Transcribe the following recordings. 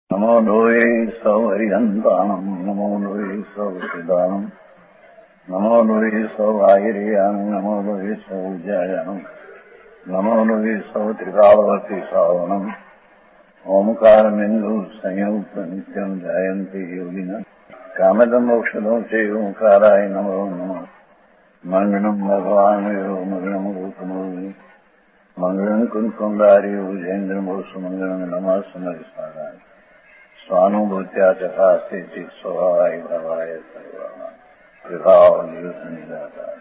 નમો લોહે સૌ હરિહંતાણમ નમો લોહે સૌ સિદ્ધાણમ નમો લોહે સૌ આયર્યાણમ નમો લોહે સૌ જયાણમ નમો લોહે સૌ ત્રિકાળવતી સાવણમ ઓમકારમિંદુ સંયુક્ત નિત્યમ જયંતિ યોગિના કામદમ મોક્ષદો છે ઓંકારાય નમો નમઃ મંગળમ ભગવાન મંગળમ રૂપમો મંગળમ કુંકુંડાર્ય ઉજેન્દ્રમોષ મંગળમ નમઃ સમરિસ્મરાય સ્વાનુભૂત્યા ચકાસ્તે ચિત્ત સ્વભાવાય ભવાય સર્વમાં વિભાવ નિવૃત્ત નિરાકાર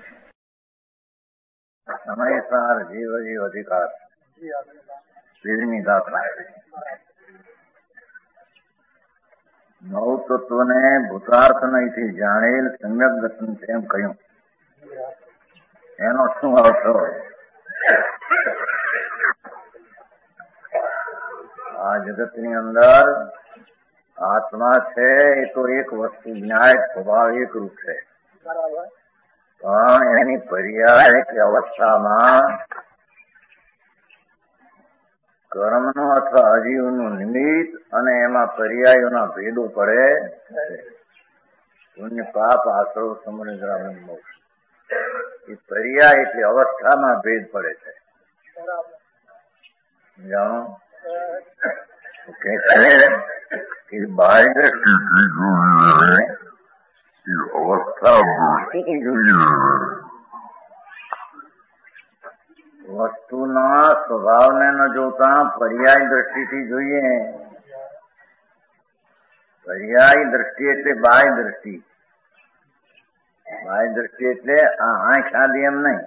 સમયસાર જીવ જીવ અધિકાર શ્રીની દાખલા નવ તત્વને ભૂતાર્થ નહીંથી જાણેલ સમ્યક દર્શન એમ કહ્યું. એનો શું અર્થ? આ જગતની અંદર આત્મા છે એ તો એક વસ્તુ ન્યાય સ્વભાવ એક રૂપ છે, પણ એની પર્યાય કે અવસ્થામાં કર્મનું અથવા અજીવનું નિમિત્ત અને એમાં પર્યાયોના ભેદો પડે છે. પુણ્ય પાપ આશ્રવ સમૃદ્ધ મોક્ષ એ પર્યાય એટલે અવસ્થામાં ભેદ પડે છે. જાણો કે બાહ્ય વસ્તુના સ્વભાવને ન જોતા પર્યાય દ્રષ્ટિથી જોઈએ. પર્યાય દ્રષ્ટિ એટલે બાહ્ય દ્રષ્ટિ. બાહ્ય દ્રષ્ટિ એટલે આ આંખ આદિ એમ નહીં,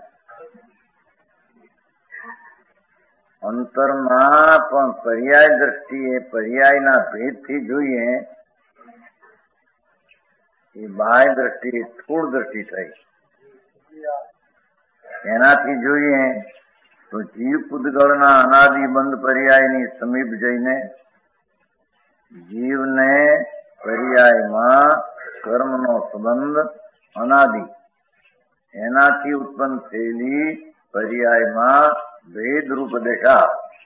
અંતરમાં પણ પર્યાય દ્રષ્ટિએ પર્યાયના ભેદથી જોઈએ. એ બાહ્ય દ્રષ્ટિ સ્થૂળ દ્રષ્ટિ થઈ. એનાથી જોઈએ તો જીવ પૂતગળના અનાદિ બંધ પર્યાયની સમીપ જઈને જીવને પર્યાયમાં કર્મનો સંબંધ અનાદિ એનાથી ઉત્પન્ન થયેલી પર્યાયમાં ભેદરૂપ દેખા.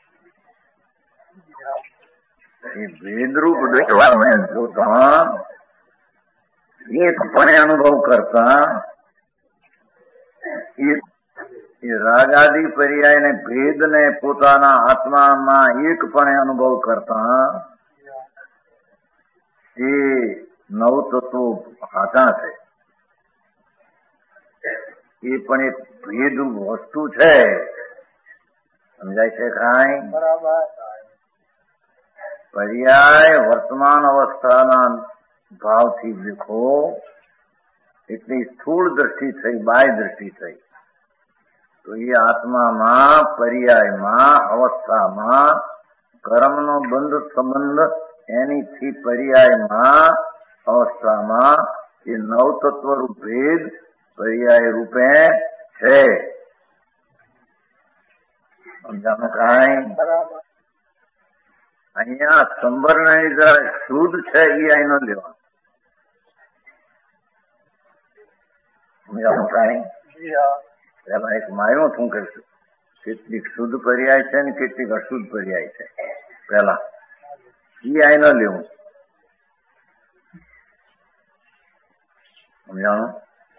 એ ભેદરૂપ દેખવા જોતા એક પણ અનુભવ કરતા એ રાગાદિ પર્યાયને ભેદને પોતાના આત્મામાં એક પણ અનુભવ કરતા એ નવ તત્વો સાચા છે. એ પણ એક ભેદરૂપ વસ્તુ છે. સમજાય છે કાંઈ? પર્યાય વર્તમાન અવસ્થાના ભાવથી દેખો એટલી સ્થૂળ દ્રષ્ટિ થઈ, બાહ્ય દ્રષ્ટિ થઈ. તો એ આત્મામાં પર્યાયમાં અવસ્થામાં કર્મનો બંધ સંબંધ એનીથી પર્યાયમાં અવસ્થામાં એ નવ તત્વરૂપ ભેદ પર્યાય રૂપે છે. સમજાનું કાંઈ? અહીંયા સંબર શુદ્ધ છે એ અહીં ન લેવાનું. સમજાનું કાંઈ? એમાં એક માયનું શું કહીશું, કેટલીક શુદ્ધ પર્યાય છે ને કેટલીક અશુદ્ધ પર્યાય છે. પેલા એ અહીં ન લેવું. સમજાણું?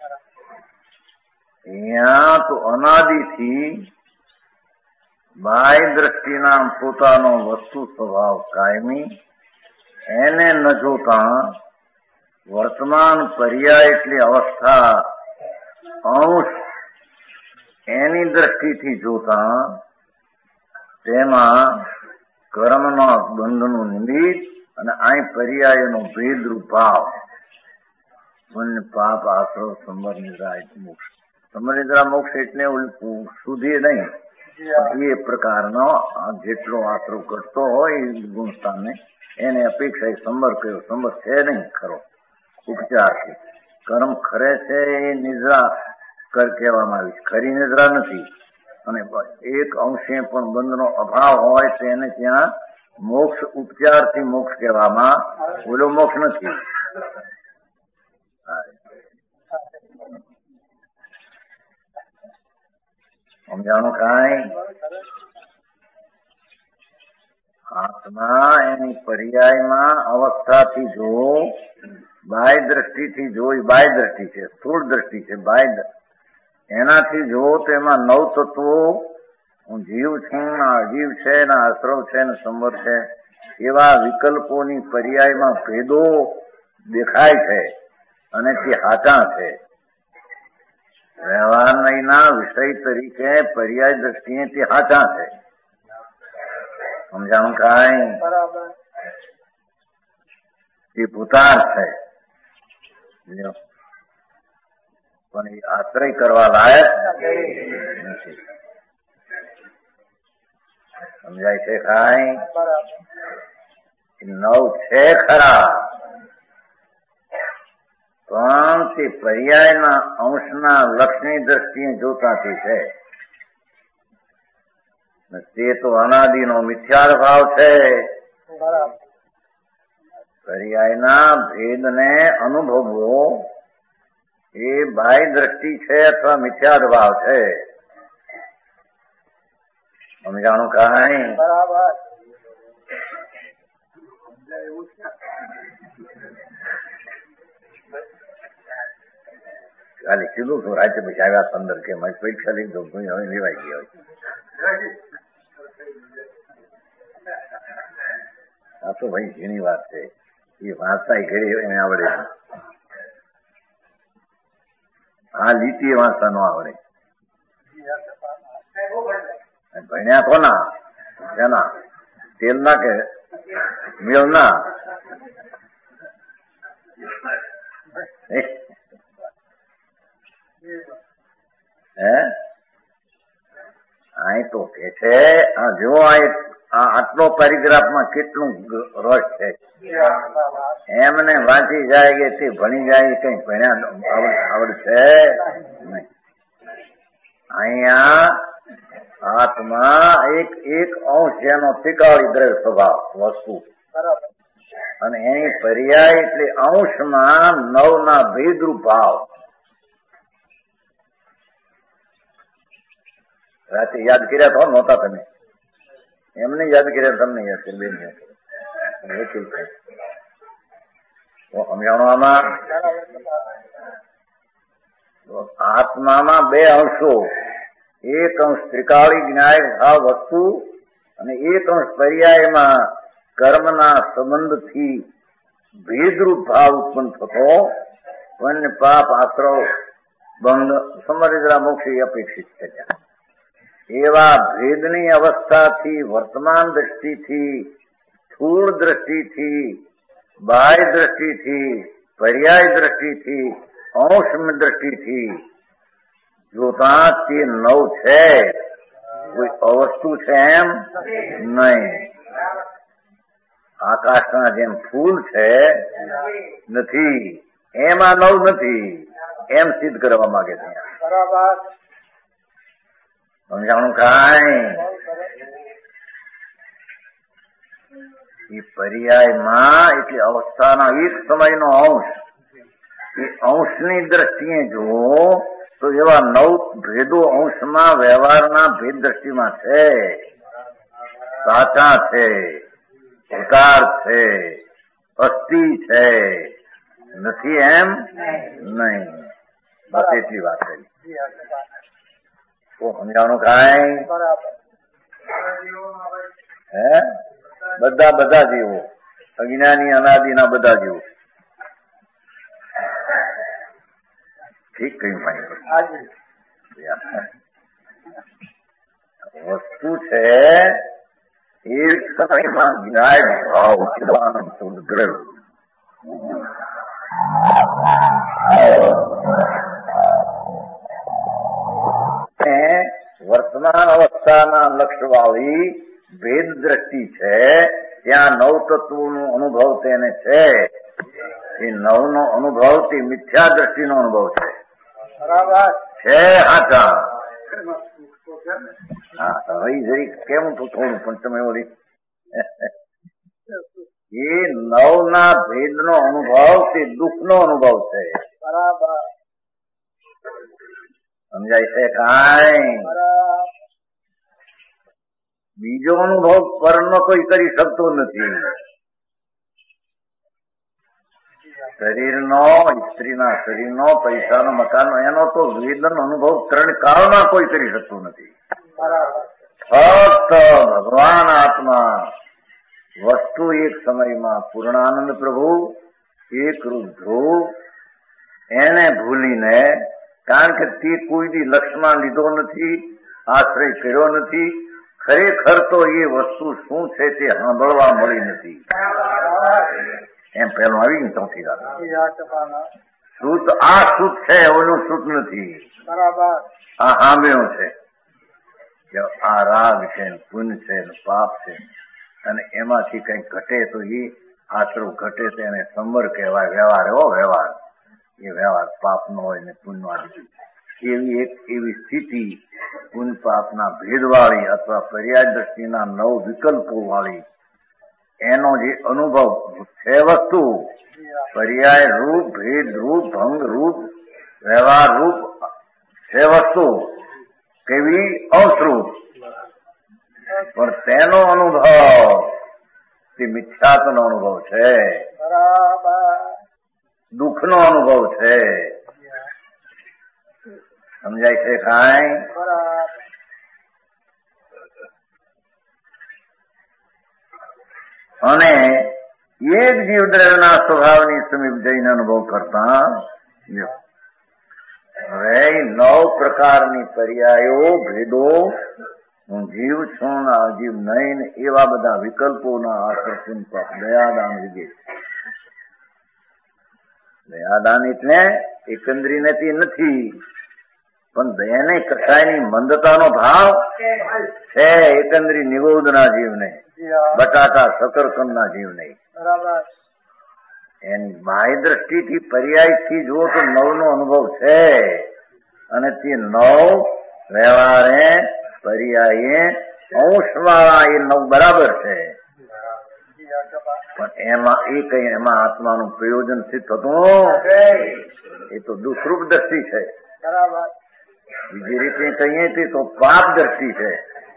અહીંયા તો અનાદિથી બાહ્ય દ્રષ્ટિના પોતાનો વસ્તુ સ્વભાવ કાયમી એને ન જોતા વર્તમાન પર્યાય એટલી અવસ્થા અંશ એની દ્રષ્ટિથી જોતા તેમાં કર્મના બંધનું નિમિત્ત અને અહીં પર્યાયનો ભેદરૂપ ભાવ પુણ્ય પાપ આશ્રવ સંબર નિદ્રા મોક્ષ. સંબર નિદ્રા મોક્ષ એટલે સુધી નહીં, એ પ્રકારનો જેટલો આશ્રવ ઘટતો હોય ગુણસ્થાનને એને અપેક્ષા સંબર કર્યો. સંબર છે નહીં ખરો, ઉપચારથી કર્મ ખરે છે એ નિદ્રા કર કહેવામાં આવી. ખરી નિદ્રા નથી. અને એક અંશે પણ બંધનો અભાવ હોય તો એને ત્યાં મોક્ષ ઉપચારથી મોક્ષ કહેવામાં, ઓલો મોક્ષ નથી. સમજાણું કાંઈ? આત્મા એની પર્યાયમાં અવસ્થાથી જો બાહ્ય દ્રષ્ટિથી જોઈ, બાહ્ય દ્રષ્ટિ છે, સ્થૂળ દ્રષ્ટિ છે, બાહ્ય એનાથી જો તો એમાં નવ તત્વો હું જીવ છું, અજીવ છે, આશ્રવ છે, સંવર છે, એવા વિકલ્પોની પર્યાયમાં ભેદો દેખાય છે અને તે હાચા છે. વ્યવહારના વિષય તરીકે પર્યાય દ્રષ્ટિએ તે હાચા છે. સમજાણું કાંઈ? એ પુતાર છે પણ એ આશ્રય કરવા લાયક નથી. સમજાય છે કાંઈ? નવ છે ખરા, પણ તે પર્યાયના અંશના લક્ષની દ્રષ્ટિએ જોતાથી છે. તે તો અનાદિનો મિથ્યાર ભાવ છે. પર્યાયના ભેદને અનુભવવો એ બાહ્ય દ્રષ્ટિ છે અથવા મિથ્યાર ભાવ છે. સમજાણું કાંઈ? કાલે કીધું તો રાતે પછી આવ્યા 15 કે મારી પરીક્ષા લઈ દઉં હવે લેવાઈ ગયા. આ તો ભાઈ ઘણી વાત છે. એ વાંચતા ઘરે એને આવડે, આ લીટી વાંચતા ન આવડે. ભણ્યા કોના? એના તેલના કે મેળના? અહીં તો કે છે જો આટલો પેરેગ્રાફમાં કેટલું રસ છે એમને વાંચી જાય કે તે ભણી જાય કઈ ભણ્યા આવડશે નહીં. અહીંયા આત્મા એક અંશ જેનો ત્રિકાળી દ્રવ્ય સ્વભાવ વસ્તુ અને એની પર્યાય એટલે અંશમાં નવના ભેદરૂપ ભાવ. રાતે યાદ કર્યા તો નહોતા તમે? એમને યાદ કર્યા, તમને યાદ કરી બેન સમજાણો? આમાં આત્મામાં બે અંશો, એક અંશ ત્રિકાળી જ્ઞાય ભાવ વસ્તુ અને એક અંશ પર્યાયમાં કર્મના સંબંધથી ભેદરૂપ ભાવ ઉત્પન્ન થતો પુણ્ય પાપ આશ્રવ બંધ સમરિદ્રા મોક્ષ અપેક્ષિત છે. એવા ભેદની અવસ્થાથી વર્તમાન દ્રષ્ટિથી, સ્થૂળ દ્રષ્ટિથી, બાહ્ય દ્રષ્ટિથી, પર્યાય દ્રષ્ટિથી, અંશ દ્રષ્ટિથી જોતા તે નવ છે, કોઈ અવસ્તુ છે એમ નહીં. આકાશના જેમ ફૂલ છે નથી, એમાં નવ નથી એમ સિદ્ધ કરવા માંગે છે. સમજાણું કાંઈ? એ પર્યાયમાં એટલે અવસ્થાના એક સમયનો અંશ, એ અંશની દ્રષ્ટિએ જો તો એવા નવ ભેદો અંશમાં વ્યવહારના ભેદ દ્રષ્ટિમાં છે, સાચા છે, ઉતાર છે, અસ્થિ છે, નથી એમ નહીં. બસ એટલી વાત કરી. સમજાણું કાંઈ? હે બધા જીવો, અજ્ઞાની અનાદિના બધા જીવો. ઠીક કયું ભાઈ? વસ્તુ છે એક સમયમાં જ્ઞાય ભાવ વર્તમાન અવસ્થાના લક્ષવાળી ભેદ દ્રષ્ટિ છે. ત્યાં નવ તત્વોનો અનુભવ તેને છે. એ નવનો અનુભવ તે મિથ્યા દ્રષ્ટિનો અનુભવ છે. હાચા? હા, હવે જરી કેમ તો થોડું પણ તમે ઓલી એ નવના ભેદનો અનુભવ તે દુઃખનો અનુભવ છે. સમજાય છે કાંઈ? બીજો અનુભવ પરનો કોઈ કરી શકતો નથી. શરીરનો, સ્ત્રીના શરીરનો, પૈસાનો, મકાનનો, એનો તો વેદન અનુભવ 3 કાળમાં કોઈ કરી શકતું નથી. ફક્ત ભગવાન આત્મા વસ્તુ એક સમયમાં પૂર્ણાનંદ પ્રભુ એક રૂપ ધ્રુવ એને ભૂલીને, કારણ કે તે કોઈ દી લક્ષમાં લીધો નથી, આશ્રય કર્યો નથી, ખરેખર તો એ વસ્તુ શું છે તે સાંભળવા મળી નથી. એમ પહેલું આવી ગયું. ચોથી વાત, શ્રુત આ શ્રુત છે, ઓલું શ્રુત નથી. આ સાંભળ્યું છે કે આ રાગ છે, પુણ્ય છે, પાપ છે, અને એમાંથી કંઈક ઘટે તો એ આશરો ઘટે તો એને સંબર કહેવાય. વ્યવહાર એવો વ્યવહાર, એ વ્યવહાર પાપનો હોય ને પુણ્યનો એવી એક એવી સ્થિતિ પુણ્ય પાપના ભેદવાળી અથવા પર્યાય દ્રષ્ટિના 9 વિકલ્પો વાળી એનો જે અનુભવ છે વસ્તુ, પર્યાય રૂપ, ભેદ રૂપ, ભંગ રૂપ, વ્યવહાર રૂપ છે વસ્તુ, કેવી અશ્રુત, પણ તેનો અનુભવ તે મિથ્યાત્વનો અનુભવ છે, દુઃખનો અનુભવ છે. સમજાય છે કાંઈ? અને એક જીવ દ્રવ્યના સ્વભાવની સમીપ જઈને અનુભવ કરતા હવે 9 પ્રકારની પર્યાયો, ભેદો, હું જીવ છું, આ જીવ નહીં, એવા બધા વિકલ્પોના આકર્ષણ પર દયાદાન વિજે. દયાદાન એટલે એકંદરીને તે નથી, પણ દયાને કસાયની મંદતાનો ભાવ છે. એકંદરી નિગોદના જીવને, બટાટા શકરકંદના જીવને એની બાહ્ય દ્રષ્ટિથી પર્યાયથી જુઓ તો 9નો અનુભવ છે, અને તે 9 વ્યવહારે પર્યાયે અંશવાળા એ 9 બરાબર છે. પણ એમાં એ કઈ એમાં આત્માનું પ્રયોજન સિદ્ધ થતું એ તો દુષ્રૂપ દ્રષ્ટિ છે. બીજી રીતે કહીએ તે તો પાપ દ્રષ્ટિ છે.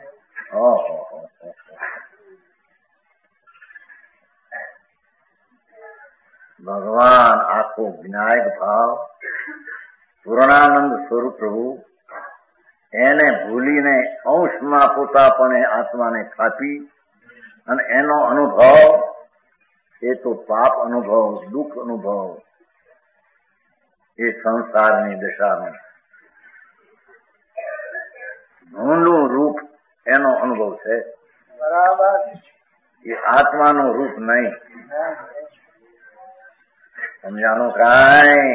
ભગવાન આખો વિનાયક ભાવ, પૂર્ણાનંદ સ્વરૂપ પ્રભુ એને ભૂલીને અંશમાં પોતાપણે આત્માને થાપી, અને એનો અનુભવ એ તો પાપ અનુભવ, દુઃખ અનુભવ, એ સંસારની દશાનું ભૂંડું રૂપ એનો અનુભવ છે. એ આત્માનું રૂપ નહીં. સમજાણું કાંઈ?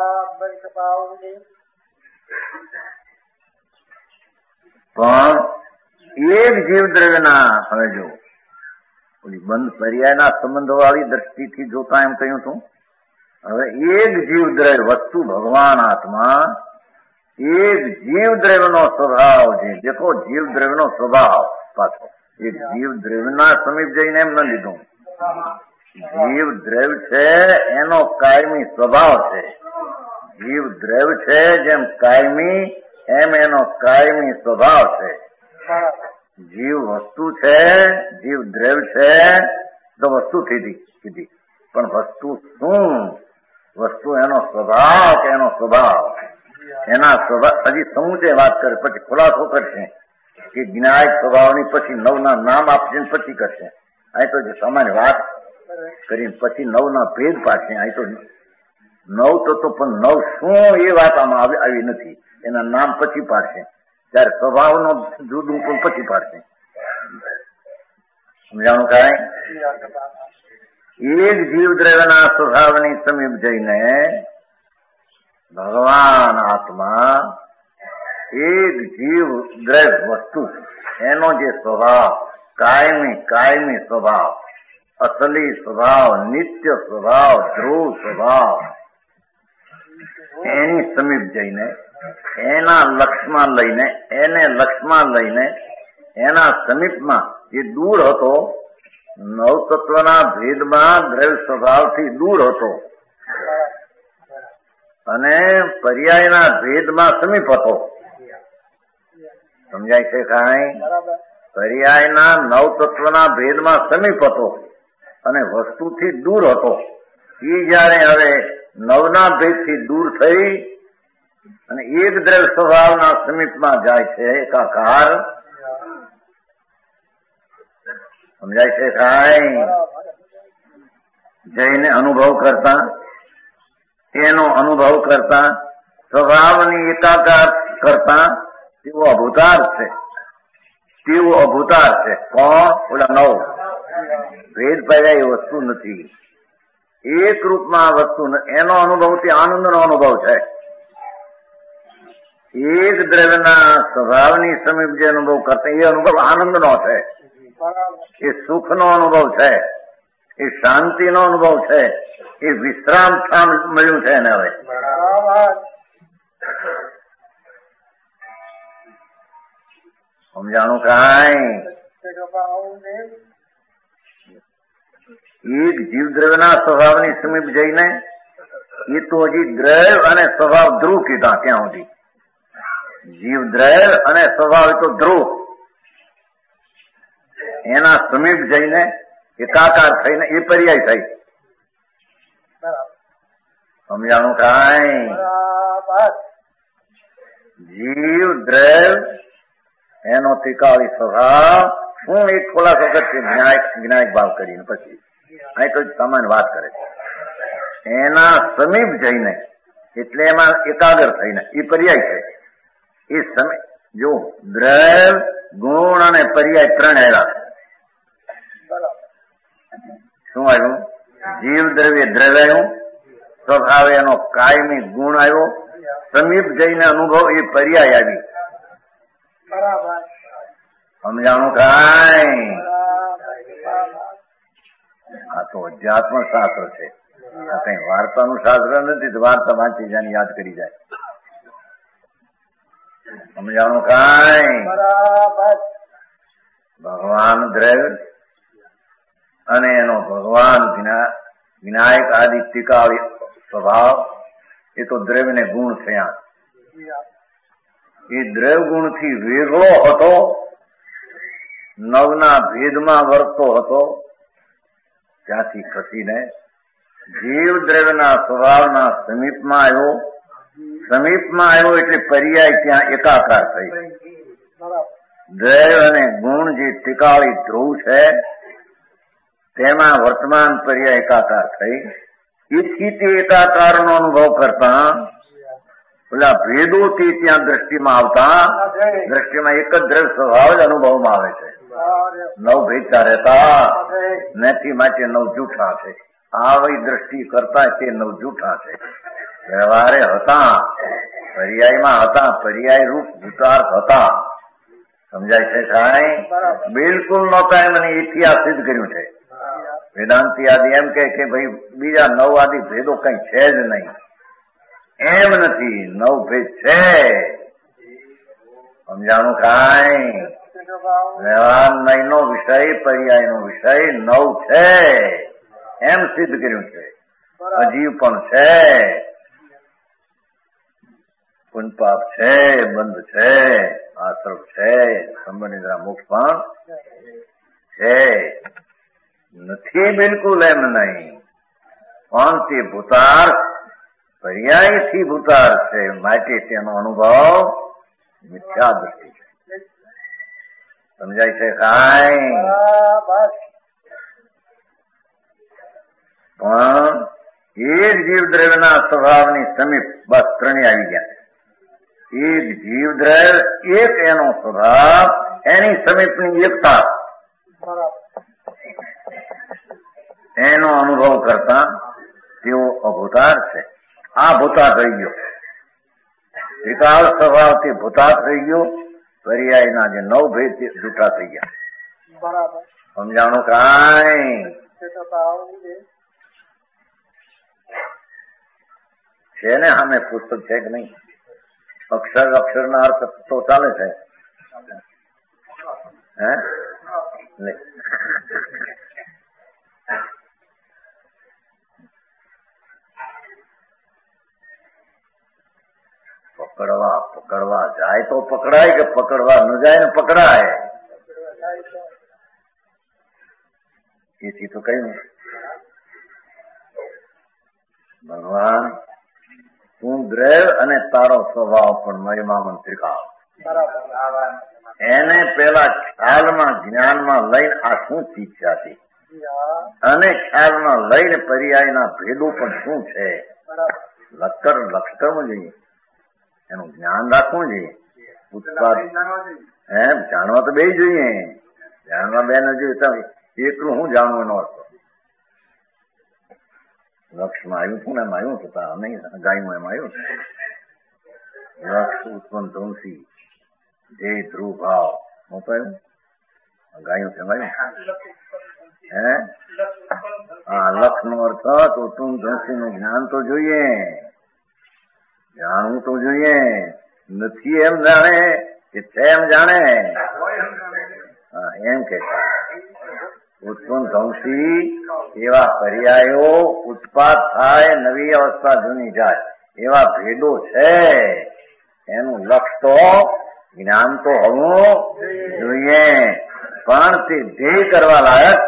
પણ એક જીવ દ્રવ્યના, હવે જો ઓલી બંધ પર્યાયના સંબંધો વાળી દ્રષ્ટિથી જોતા એમ કહ્યું છું. હવે એક જીવ દ્રવ્ય વસ્તુ ભગવાન આત્મા, એક જીવ દ્રવ્યનો સ્વભાવ છે. દેખો જીવ દ્રવ્યનો સ્વભાવ પાછો એક જીવ દ્રવ્યના સમીપ જઈને એમ ન લીધું. જીવ દ્રવ્ય છે એનો કાયમી સ્વભાવ છે. જીવ દ્રવ્ય છે જેમ કાયમી, એમ એનો કાયમી સ્વભાવ છે. જીવ વસ્તુ છે, જીવ દ્રવ્ય છે તો વસ્તુ કીધી, પણ વસ્તુ શું? વસ્તુ એનો સ્વભાવ કે એનો સ્વભાવ? એના સ્વભાવ હજી સમુચય વાત કરે, પછી ખુલાસો કરશે કે જ્ઞાયક સ્વભાવની પછી 9ના નામ આપશે, પછી કરશે. અહીં તો જે સામાન્ય વાત કરીને પછી 9ના ભેદ પાડશે. અહીં તો 9 તો પણ 9 શું એ વાત આમાં આવી નથી. એના નામ પછી પાડશે, ત્યારે સ્વભાવનો જુદું પણ પછી પાડશે. સમજાણું કાંઈ? એક જીવ દ્રવ્યના સ્વભાવની સમીપ જઈને ભગવાન આત્મા એક જીવ દ્રવ્ય વસ્તુ એનો જે સ્વભાવ, કાયમી સ્વભાવ, અસલી સ્વભાવ, નિત્ય સ્વભાવ, ધ્રુવ સ્વભાવ, એની સમીપ જઈને એના લક્ષમાં લઈને એના સમીપમાં જે દૂર હતો, 9 તત્વના ભેદમાં દ્રવ્ય સ્વભાવથી દૂર હતો, અને પર્યાયના ભેદમાં સમીપ હતો. સમજાય છે કાંઈ? પર્યાયના નવ તત્વના ભેદમાં સમીપ હતો અને વસ્તુથી દૂર હતો. એ જયારે હવે નવના ભેદથી દૂર થઈ અને એક દ્રવ્ય સ્વભાવના સમીપમાં જાય છે એકાકાર. સમજાય છે કાંઈ? જઈને અનુભવ કરતા, એનો અનુભવ કરતા, સ્વભાવની એકાકાર કરતા તેવો અભૂતાર છે. તેવો અભૂતાર છે. કોણ? ઓલા નવ. ભેદ પર્યાય વસ્તુ નથી. એક રૂપમાં વસ્તુ એનો અનુભવ તે આનંદનો અનુભવ છે. એક દ્રવ્યના સ્વભાવની સમીપ જે અનુભવ કરતા એ અનુભવ આનંદનો છે. એ સુખનો અનુભવ છે. એ શાંતિનો અનુભવ છે. એ વિશ્રામ સ્થાન મળ્યું છે એને હવે. સમજાણું કાંઈ? એક જીવ દ્રવ્યના સ્વભાવની સમીપ જઈને એ તો હજી દ્રવ્ય અને સ્વભાવ ધ્રુવ કીધા. ત્યાં સુધી જીવ દ્રવ્ય અને સ્વભાવ એ તો ધ્રુવ. એના સમીપ જઈને એકાકાર થઈને એ પર્યાય થઈ. સમજાણું કાંઈ? જીવ દ્રવ્ય એનો ત્રિકાળી સ્વભાવ. શું એક ખોલાસો કરશે જ્ઞાયક ભાવ કરીને પછી અહીં તો સામાન્ય વાત કરે છે. એના સમીપ જઈને એટલે એમાં એકાગ્ર થઈને એ પર્યાય છે. એ સમય જો દ્રવ્ય ગુણ અને પર્યાય ત્રણ આવ્યા. શું આવ્યું? જીવ દ્રવ્ય દ્રવ્યાયું, સ્વભાવ એનો કાયમી ગુણ આવ્યો, સમીપ જઈને અનુભવ એ પર્યાય આવી. સમજાણું કાંઈ? આ તો અધ્યાત્મ શાસ્ત્ર છે. કઈ વાર્તાનું શાસ્ત્ર નથી. વાર્તા વાંચી જાય યાદ કરી જાય. સમજાણું કાંઈ? ભગવાન દ્રવ્ય અને એનો ભગવાન વિનાયક આદિ ત્રિકાળી સ્વભાવ એ તો દ્રવ્યને ગુણ થયા. એ દ્રવ્ય ગુણથી વેગળો હતો, નવના ભેદમાં વર્તતો હતો. ત્યાંથી ખસીને જીવ દ્રવ્યના સ્વભાવના સમીપમાં આવ્યો. સમીપમાં આવ્યો એટલે પર્યાય ત્યાં એકાકાર થઈ. દ્રવ્ય અને ગુણ જે ત્રિકાળી ધ્રુવ છે તેમાં વર્તમાન પર્યાય એકાકાર થઈ. એથી તે એકાકારનો અનુભવ કરતા પેલા ભેદોથી ત્યાં દ્રષ્ટિમાં આવતા દ્રષ્ટિમાં એક જ દ્રવ્ય સ્વભાવ જ અનુભવમાં આવે છે. નવ ભેદતા રહેતા નથી માટે નવ જૂઠા છે. આવી દ્રષ્ટિ કરતા તે નવ જૂઠા છે. વ્યવહારે હતા, પર્યાયમાં હતા, પર્યાય રૂપ ભૂતાર્થ હતા. સમજાય છે કાંઈ? બિલકુલ નહોતા. મને ઇતિહાસ સિદ્ધ કર્યું છે. વેદાંતિ આદિ એમ કે ભાઈ બીજા નવ આદિ ભેદો કઈ છે જ નહીં. એમ નથી. નવ ભેદ છે. સમજાણું કાંઈ? વ્યવહાર નયનો વિષય, પર્યાયનો વિષય નવ છે એમ સિદ્ધ કર્યું છે. અજીવ પણ છે, પુનપાપ છે, બંધ છે, આશ્રમ છે, સંબંધિત મોક્ષ પણ છે. નથી બિલકુલ એમ નહીં. પણ તે ભૂતાર પર્યાયથી ભૂતાર છે માટે તેનો અનુભવ મિથ્યા દ્રષ્ટિ છે. સમજાય છે કાંઈ? પણ એક જીવ દ્રવ્યના સ્વભાવની સમીપ બસ ત્રણે આવી ગયા. એક જીવ દ્રવ્ય, એક એનો સ્વભાવ, એની સમીપની એકતા, એનો અનુભવ કરતા તેઓ અભૂતાર છે. આ ભૂતાર થઈ ગયો. ત્રિકાળ સ્વભાવથી ભૂતાર થઈ ગયો. પર્યાયના જે નવ ભેદ જૂઠા થઈ ગયા. સમજાણું કાંઈ? છે ને સામે પુસ્તક છે કે નહીં? અક્ષર ના અર્થ તો ચાલે છે. હે પકડવા જાય તો પકડાય, કે પકડવા ન જાય ને પકડાય. એથી તો કહ્યું ભગવાન તું દ્રવ અને તારો સ્વભાવ પણ મહિમામાં ત્રિકાળ. એને પેલા ખ્યાલમાં જ્ઞાનમાં લઈને આ શું ચીજ છે અને ખ્યાલમાં લઈને પર્યાયના ભેદો પણ શું છે લક્ષ કરવું જોઈએ, એનું જ્ઞાન રાખવું જોઈએ. ઉત્પાદ જાણવા તો બે જોઈએ, જાણવા બે ન જોઈએ એકલું હું જાણવું એનો અર્થ. લક્ષમાં આવ્યું છું ને એમ આવ્યું છતાં નહીં ગાયમાં એમ આવ્યું લક્ષ ઉત્પન્ન ધ્વંસી જે ધ્રુવ ભાવ હું કહ્યું ગાયું છે હે હા લક્ષ નો અર્થ તો તું ધ્વંસી નું જ્ઞાન તો જોઈએ, જાણવું તો જોઈએ. નથી એમ જાણે કે છે એમ જાણે હા એમ કે ઉત્પન્ન ધ્વંસી એવા પર્યાયો ઉત્પાદ થાય, નવી અવસ્થા જૂની જાય એવા ભેદો છે. એનું લક્ષ તો જ્ઞાન તો હોવું જોઈએ, પણ તે ધ્યેય કરવા લાયક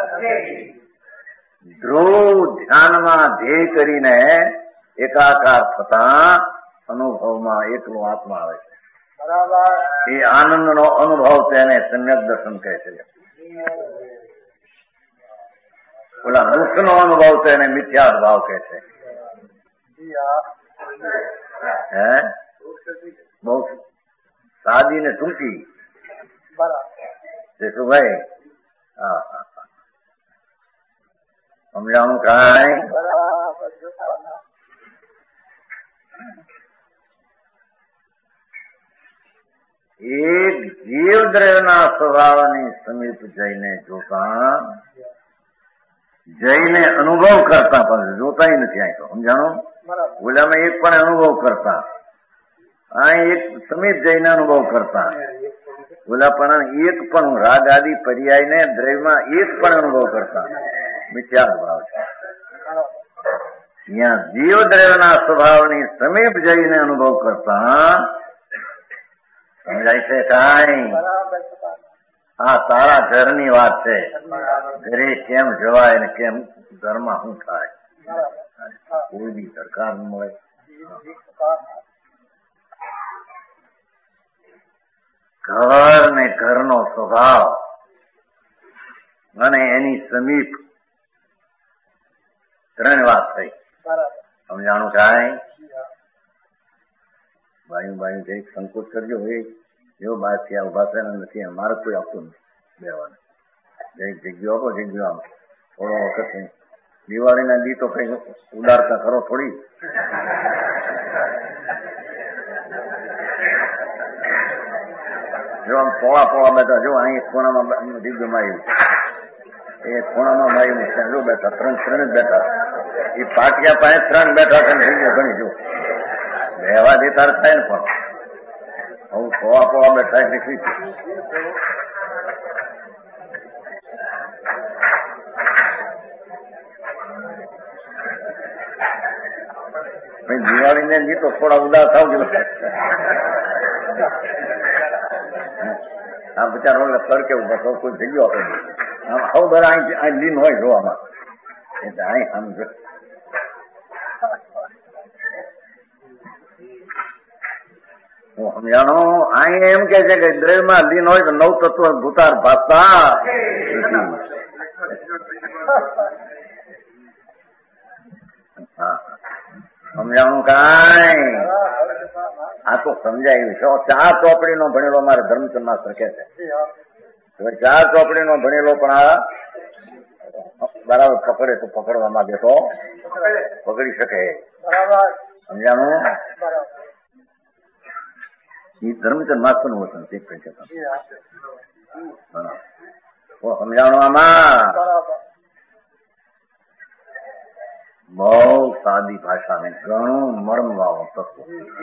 ધ્રુવ ધ્યાનમાં ધ્યેય કરીને એકાકાર થતા અનુભવમાં એકલો આત્મા આવે છે. એ આનંદનો અનુભવ તેને સમ્યક દર્શન કહે છે. ઓલા દુઃખનો અનુભવ તો એને મિથ્યા ભાવ કહે છે. હે બહુ સાદી ને ટૂંકી શું ભાઈ? હા સમજાણું કાંઈ? એક જીવ દ્રવ્યના સ્વભાવની સમીપ જઈને જોતા, જઈને અનુભવ કરતા પણ જોતા નથી. અહીં તો સમજાણું ઓલામાં એક પણ અનુભવ કરતા, અહીં એક સમીપ જઈને અનુભવ કરતા. ઓલા પણ એક પણ રાગ આદિ પર્યાય ને દ્રવ્યમાં એક પણ અનુભવ કરતા મિથ્યા ભાવ છે. ત્યાં જીવ દ્રવ્યના સ્વભાવની સમીપ જઈને અનુભવ કરતા સમજાય છે કાંઈ? આ તારા ઘરની વાત છે. ઘરે કેમ જવાય ને કેમ ઘરમાં શું થાય કોઈ બી સરકાર મળે. ઘર ને ઘરનો સ્વભાવ અને એની સમીપ ત્રણ વાત થઈ. સમજાણું કાંઈ? બાયું જઈ સંકોચ કરજો એવો બહારથી આ ઉભા થયા નથી. મારે કોઈ આપતું નથી બેવાનું. જઈ જગ્યા આપો જગ્યા આમ થોડો વખત દિવાળીના દી તો કઈ ઉડાડતા ખરો થોડી. જો આમ પોળા બેઠા. જો અહીં એક ખૂણામાં દિગ્ગજ માયું, એ ખૂણામાં માયું છે. જો બેઠા ત્રણ જ બેઠા. એ પાટિયા પાસે ત્રણ બેઠા છે. ઘણી જો રહેવા દેતા થાય ને પણ હું પોળા બેઠા એટલે ઠીક. દિવાળી ને જી તો થોડા ઉદાસ થાવ. આ બચારો સર કેવું બસો કોઈ જગ્યો આપે આમ આવું બધા અહીં લીન હોય જોવામાં એટલે અહીં સમજો. સમજાણો? અહીં એમ કે છે કે દ્રવ્યમાં લીન હોય તો નવ તત્વ ભૂતાર ભાસતા. સમજાણું કાંઈ? આ તો સમજાયું છે. 4 ચોપડીનો ભણેલો મારે ધર્મચંદ માસ્ટર કહે છે. 4 ચોપડીનો ભણેલો પણ આ બરાબર પકડે તો પકડવા માંગે તો પકડી શકે. સમજાણું? એ ધર્મચંદ માસ્ટર નું વચન છે. સમજાણું? આમાં બહુ સાદી ભાષા ને ઘણું મર્મ વાળો તત્વ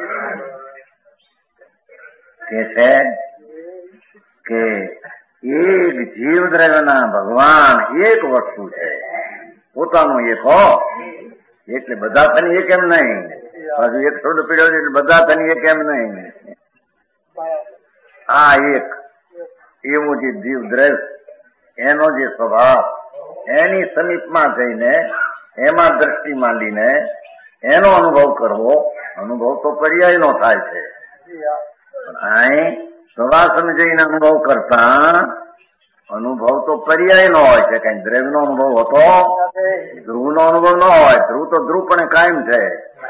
કે છે કે એક જીવ દ્રવ્યના ભગવાન એક વસ્તુ છે. પોતાનું એક હો એટલે બધા થઈને એક એમ નહીં. હજુ એક થોડું પીડ્યો છે એટલે બધા થઈને એક એમ નહીં. આ એક એવું જે જીવ દ્રવ્ય એનો જે સ્વભાવ એની સમીપમાં જઈને એમાં દ્રષ્ટિ માંડીને એનો અનુભવ કરવો. અનુભવ તો પર્યાયનો થાય છે, પણ અહીં સવાસન જઈને અનુભવ કરતા અનુભવ તો પર્યાયનો હોય છે. કઈ દ્રવ્યનો અનુભવ હોતો, ધ્રુવનો અનુભવ ન હોય. ધ્રુવ તો ધ્રુવ પણ કાયમ છે.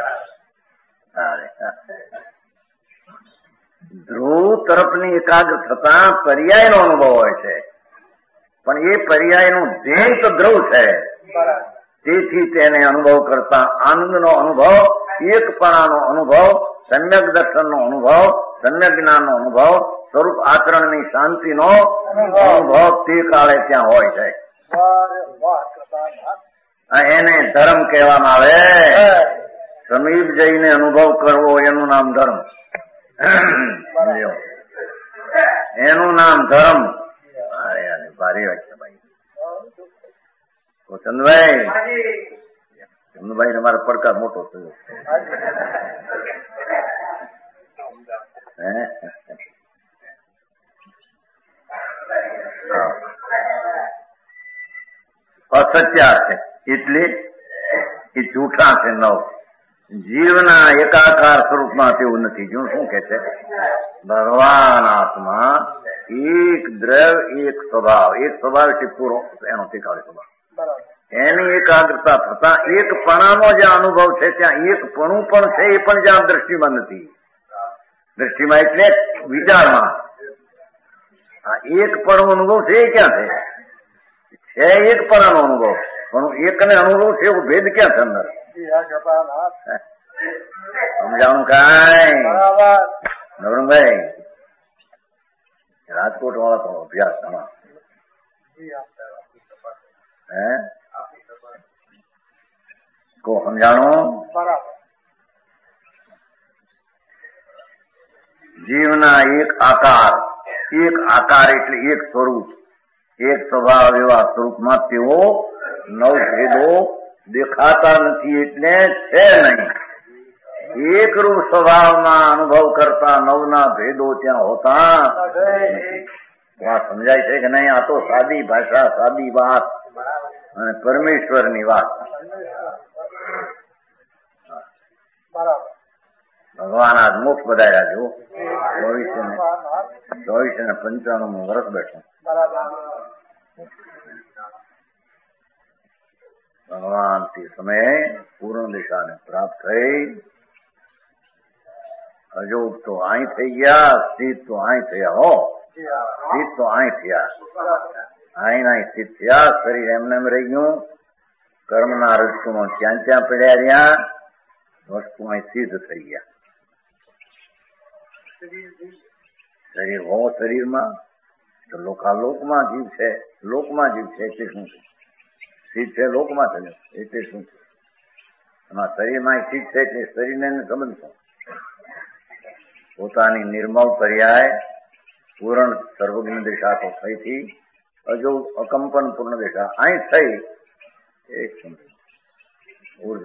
ધ્રુવ તરફની એકાગ્ર થતા પર્યાયનો અનુભવ હોય છે, પણ એ પર્યાયનું ધ્યેય તો ધ્રુવ છે. તેથી તેને અનુભવ કરતા આનંદનો અનુભવ, એકપણાનો અનુભવ, સમ્યક દર્શનનો અનુભવ, સમ્યક જ્ઞાનનો અનુભવ, સ્વરૂપ આચરણની શાંતિનો અનુભવ તે કાળે ત્યાં હોય છે. એને ધર્મ કહેવામાં આવે. સમીપ જઈને અનુભવ કરવો એનું નામ ધર્મ. એનું નામ ધર્મ. ભારી વાત છે ભાઈ. ચંદભાઈ તમારો પડકાર મોટો થયો. અસત્યા છે એટલે એ જૂઠા છે. નવ જીવના એકાકાર સ્વરૂપમાં તેવું નથી. જો શું કે છે, ભગવાન આત્મા એક દ્રવ્ય એક સ્વભાવ. એક સ્વભાવ છે પૂરો એનો ટીકાળે સ્વભાવ. એની એકાગ્રતા થતા એકપણાનો જે અનુભવ છે ત્યાં એકપણું પણ છે, એ પણ જ્યાં દ્રષ્ટિમાં નથી. દ્રષ્ટિમાં એટલે વિચારમાં આ એકપણો અનુભવ છે એ ક્યાં છે? એકપણાનો અનુભવ, પણ એકને અનુભવ છે એવો ભેદ ક્યાં છે અંદર? સમજાણું કાંઈ નવરંગભાઈ? રાજકોટ વાળા તો અભ્યાસ ઘણા કો સમજાણું? જીવના એક આકાર એટલે એક સ્વરૂપ, એક સ્વભાવ, એવા સ્વરૂપમાં તેઓ નવ ભેદો દેખાતા નથી. એટલે છે નહીં. એકરૂપ સ્વભાવમાં અનુભવ કરતા નવના ભેદો ત્યાં હોતા નથી. વાત સમજાય છે કે નહીં? આ તો સાદી ભાષા, સાદી વાત અને પરમેશ્વરની વાત. ભગવાન આજ મોક્ષ બધાયા જો 2495 વર્ષ બેઠો. ભગવાન તે સમયે પૂર્ણ દિશાને પ્રાપ્ત થઈ. અજોગ તો અહીં થઈ ગયા, સ્થિત તો અહીં થયા. હો, સ્થિત તો અહીં થયા, અહીં સ્થિત થયા. શરીર એમને એમ રહી ગયું. કર્મના રજકુમાં ક્યાં ક્યાં પડ્યા રહ્યા. વસ્તુ અહીં સિદ્ધ થઈ ગયા. શરીર હો શરીરમાં તો લોકાલોકમાં જીવ છે. લોકમાં જીવ છે એટલે શું છે? સિદ્ધ છે લોકમાં થયો એટલે શું છે? એમાં શરીરમાં સિદ્ધ છે એટલે શરીરને સંબંધ શું? પોતાની નિર્મળ પર્યાય પૂર્ણ સર્વજ્ઞ દિશા તો થઈ હતી. હજુ અકંપન પૂર્ણ દિશા અહીં થઈ. એક ઉર્ધ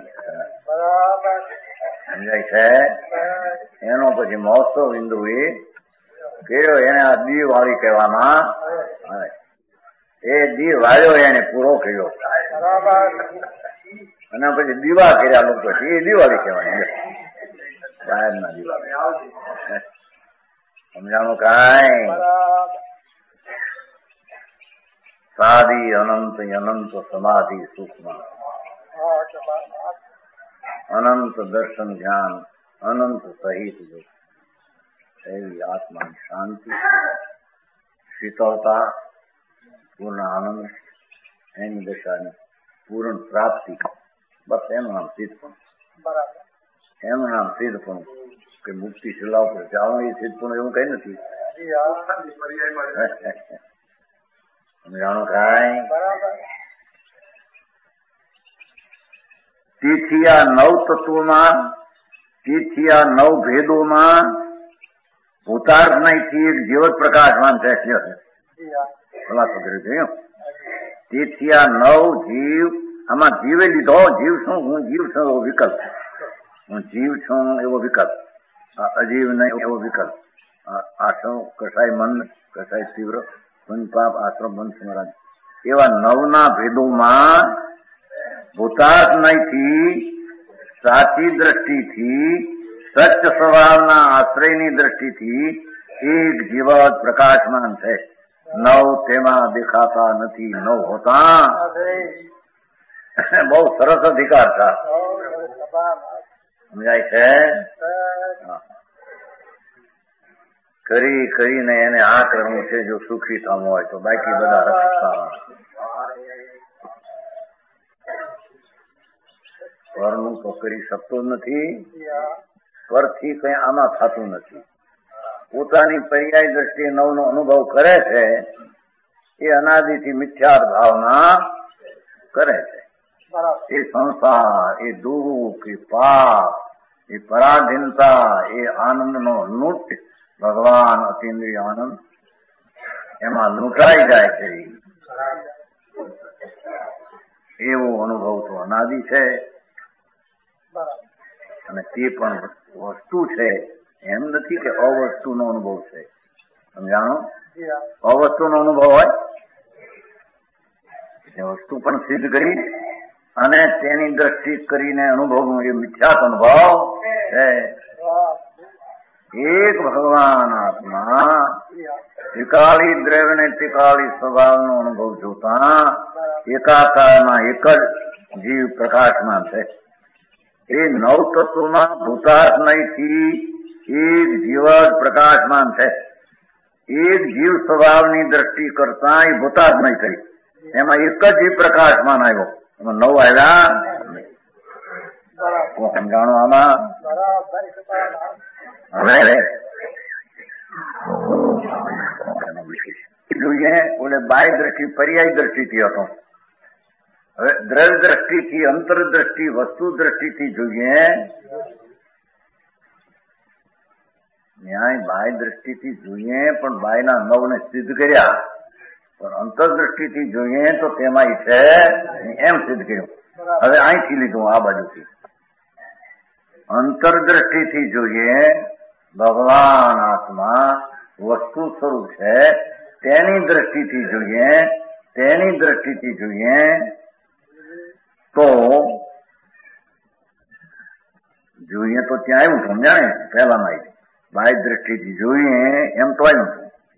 સમજાય છે. એનો પછી મહોત્સવ બિંદુ એ કર્યો. એને આ દીવ વાળી કહેવામાં આવે. એ દીવ વાળ્યો એને પૂરો કર્યો. અને પછી દીવા કર્યા લોકો, એ દિવાળી કહેવાય. સાહેબના દીવા. સમજાણું કાંઈ? સાદી અનંત અનંત સમાધિ સુખમાં અનંત દર્શન ધ્યાન અનંત સહિત એવી આત્માની શાંતિ, શીતળતા, પૂર્ણ આનંદ, એની દશાની પૂર્ણ પ્રાપ્તિ. બસ એનું નામ સિદ્ધપણું. એનું નામ સિદ્ધપણું. કે મુક્તિ શિલા ઉપર જાણો એ સિદ્ધપણું એવું કઈ નથી. સમજાણું કાંઈ? તેથી આ નવ તત્વોમાં, તેથી આ નવ ભેદોમાં ભૂતાર્થ નહીંથી એક જીવત પ્રકાશમાન છે. ખલાસો કર્યો જોયું. તેથી આ નવ જીવ, આમાં જીવે લીધો. જીવ છું, હું જીવ છું એવો વિકલ્પ. હું જીવ છું એવો વિકલ્પ. આ અજીવ નહીં એવો વિકલ્પ. આ શું કસાય મન, કસાય તીવ્ર, મન પાપ, આશ્રમ બંધ સ્મરણ, એવા નવના ભેદોમાં ભૂતાત્મયથી સાચી દ્રષ્ટિથી સચ્ચ સ્વભાવના આશ્રયની દ્રષ્ટિથી એક જીવત પ્રકાશમાન છે. નવ તેમાં દેખાતા નથી. નવ હોતા બહુ સરસ અધિકાર છે. સમજાય છે? કરીને એને આ કરવું છે જો સુખી થવું હોય તો, બાકી બધા રક્ષા. પરનું તો કરી શકતો નથી, પરથી કઈ આમાં થતું નથી. પોતાની પર્યાય દ્રષ્ટિએ નવનો અનુભવ કરે છે એ અનાદિથી મિથ્યા ભાવના કરે છે. એ સંસાર, એ દુઃખ, એ પાપ, એ પરાધીનતા, એ આનંદનો લૂંટ, ભગવાન અતિન્દ્રિય આનંદ એમાં લૂંટાઈ જાય છે. એવો અનુભવ તો અનાદિ છે અને તે પણ વસ્તુ છે. એમ નથી કે અવસ્તુનો અનુભવ છે. સમજાણો? અવસ્તુનો અનુભવ હોય એ વસ્તુ પણ સિદ્ધ કરી અને તેની દ્રષ્ટિ કરીને અનુભવનો એ મિથ્યાત અનુભવ છે. એક ભગવાન આત્મા ત્રિકાળી દ્રવ્ય ને ત્રિકાળી સ્વભાવનો અનુભવ જોતા એકાકારમાં એક જ જીવ પ્રકાશમાન છે. એ નવ તત્વમાં ભૂતાત્મયથી એક જીવ જ પ્રકાશમાન છે. એક જીવ સ્વભાવની દ્રષ્ટિ કરતા એ ભૂતાત્મય કરી એમાં એક જ જીવ પ્રકાશમાન આવ્યો. એમાં નવ આવ્યા. સમજાણો આમાં? હવે જોઈએ ઓલે બાહ્ય દ્રષ્ટિ પર્યાય દ્રષ્ટિથી હતો. હવે દ્રવ્ય દ્રષ્ટિથી, અંતરદ્રષ્ટિ, વસ્તુ દ્રષ્ટિથી જોઈએ. ન્યાય બાહ્ય દ્રષ્ટિથી જોઈએ પણ બાહ્યના નવને સિદ્ધ કર્યા, પણ અંતરદ્રષ્ટિથી જોઈએ તો તેમાં છે એમ સિદ્ધ કર્યું. હવે અહીંથી લીધું આ બાજુથી. અંતરદ્રષ્ટિથી જોઈએ ભગવાન આત્મા વસ્તુ સ્વરૂપ છે. તેની દ્રષ્ટિથી જોઈએ તો ત્યાં આવ્યું. સમજાણે? પહેલામાં આવી બાહ્ય દ્રષ્ટિથી જોઈએ એમ તો આવ્યું.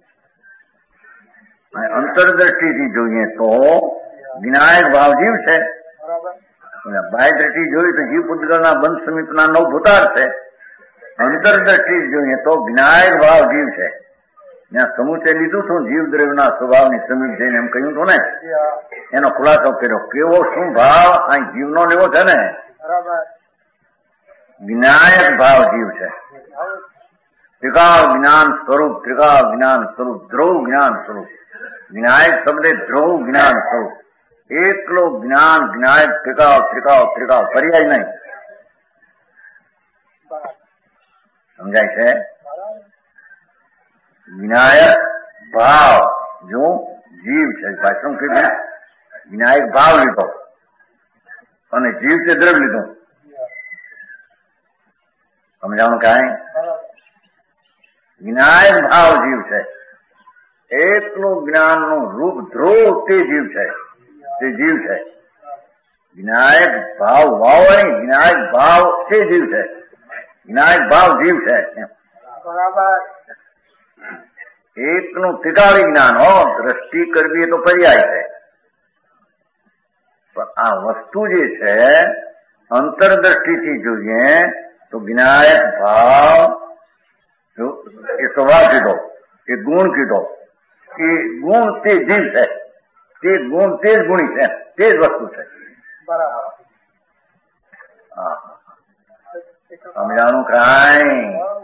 અંતરદ્રષ્ટિથી જોઈએ તો વિનાયક ભાવ જીવ છે. બાહ્ય દ્રષ્ટિ જોઈએ તો જીવ પુદ્ગલના બંધ સમીપના નવ ભૂતાર છે. અંતરદ્રષ્ટિ જોઈએ તો વિનાયક ભાવ જીવ છે. ત્યાં સમુચય લીધું છું જીવ દ્રવ્યના સ્વભાવની સમીપ જઈને એમ કહ્યું હતું ને, એનો ખુલાસો કર્યો. કેવો શું ભાવ અહીં જીવનો લેવો છે ને? વિનાયક ભાવ જીવ છે. ત્રિકાળ જ્ઞાન સ્વરૂપ, ધ્રુવ જ્ઞાન સ્વરૂપ. વિનાયક શબ્દે ધ્રુવ જ્ઞાન સ્વરૂપ. એકલો જ્ઞાન વિનાયક ત્રિકાળ પર્યાય નહીં. સમજાય છે? વિનાયક ભાવ જો જીવ છે. શું કીધું? વિનાયક ભાવ લીધો અને જીવ છે દ્રવ્ય લીધું. સમજાણું કાંઈ? વિનાયક ભાવ જીવ છે. એકનું જ્ઞાનનું રૂપ ધ્રુવ તે જીવ છે. વિનાયક ભાવ નહીં, વિનાયક ભાવ તે જીવ છે. વિનાયક ભાવ જીવ છે. બરાબર. એકનું ત્રિકાળી જ્ઞાન હો, દ્રષ્ટિ કરવી એ તો પર્યાય છે. પણ આ વસ્તુ જે છે અંતરદ્રષ્ટિથી જોઈએ તો વિનાયક ભાવ એ સ્વભાવ કીધો, એ ગુણ કીધો. એ ગુણ તે જીવ છે. તે ગુણ તે જ ગુણી છે, તે જ વસ્તુ છે. બરાબર. સમજાણું કાંઈ?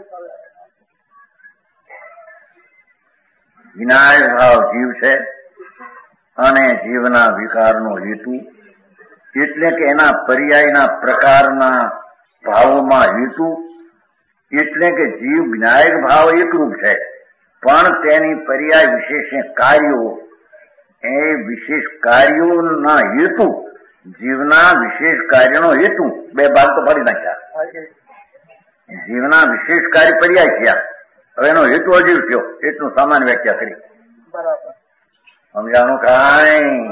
વિનાયક ભાવ જીવ છે અને જીવના વિકારનો હેતુ એટલે કે એના પર્યાયના પ્રકારના ભાવોમાં હેતુ એટલે કે જીવ વિનાયક ભાવ એકરૂપ છે, પણ તેની પર્યાય વિશેષ કાર્યો, એ વિશેષ કાર્યોના હેતુ, જીવના વિશેષ કાર્યનો હેતુ બે ભાગ તો પાડી નાખ્યા. જીવના વિશેષ કાર્ય પર્યાય થયા. હવે એનો હેતુ અજીવ થયો એટલું સામાન્ય વ્યાખ્યા કરી. સમજાણું કાંઈ?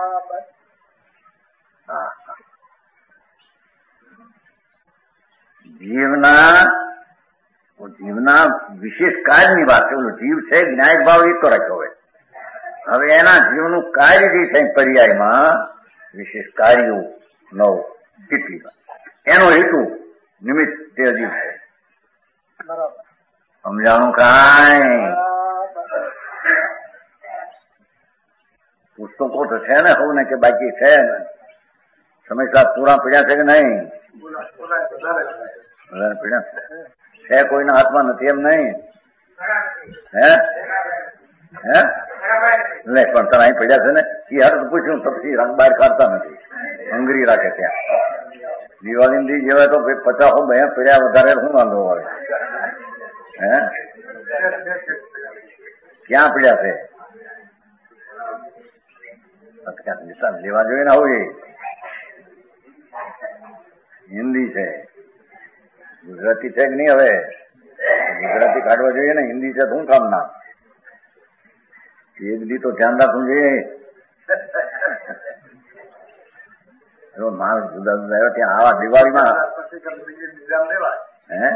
હા, જીવના વિશેષ કાર્યની વાત છે. જીવ છે જ્ઞાયક ભાવ એ તો રાખ્યો હોય. હવે એના જીવનું કાર્ય જે છે પર્યાયમાં વિશેષ કાર્યો 9 કેટલી એનો હેતુ નિમિત્ત તે અજીવ છે. સમજાણું કાંઈ? પુસ્તકો તો છે ને હું ને કે બાકી છે ને સમયસર પૂરા પડ્યા છે કે નહીં? પડ્યા છે. કોઈના હાથમાં નથી એમ નહીં? હે હે લે પણ તને અહીં પડ્યા છે ને એ હાથ પૂછ્યું પછી બહાર કાઢતા નથી, અંગરી રાખે ત્યાં. દિવાળી દી જેવા તો 50 બયા પડ્યા વધારે શું વાંધો હોય? હે ક્યાં પડ્યા છે? લેવા જોઈએ ને આવું. હિન્દી છે, ગુજરાતી છે કે નહીં? હવે ગુજરાતી કાઢવા જોઈએ ને, હિન્દી છે શું કામ ના? એક દી તો ધ્યાન રાખવું જોઈએ. માણસ જુદા જુદા આવ્યો ત્યાં આવા દિવાળીમાં હે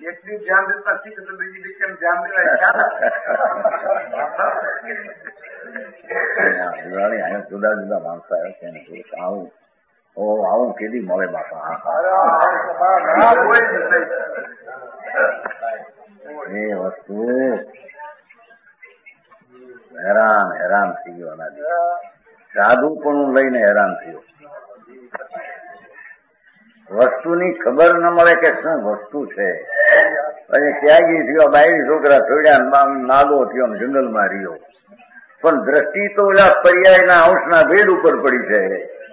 દિવાળી અહીંયા જુદા જુદા માણસો આવ્યો છે આવું આવું કેદી મળે બાપા? એ વસ્તુ હેરાન થઈ ગયો. સાધુ પણ લઈને હેરાન થયો. વસ્તુની ખબર ન મળે કે શું વસ્તુ છે. પછી ત્યાગી થયો, બાયડી છોકરા છોડ્યા, નાગો થયો, જંગલમાં રહ્યો. પણ દ્રષ્ટિ તો ઓલા પર્યાયના અંશના ભેદ ઉપર પડી છે.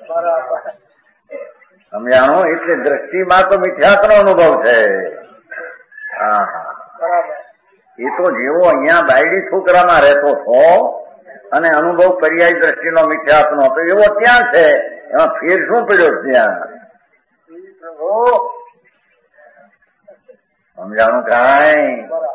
સમજાણો? એટલે દ્રષ્ટિમાં તો મિથ્યાત્વનો અનુભવ છે. એ તો જેવો અહીંયા બાયડી છોકરામાં રહેતો હતો અને અનુભવ પર્યાય દ્રષ્ટિનો મિથ્યાત્વનો હતો એવો ત્યાં છે. એમાં ફેર શું પડ્યો ત્યાં? સમજાણું કાંઈ?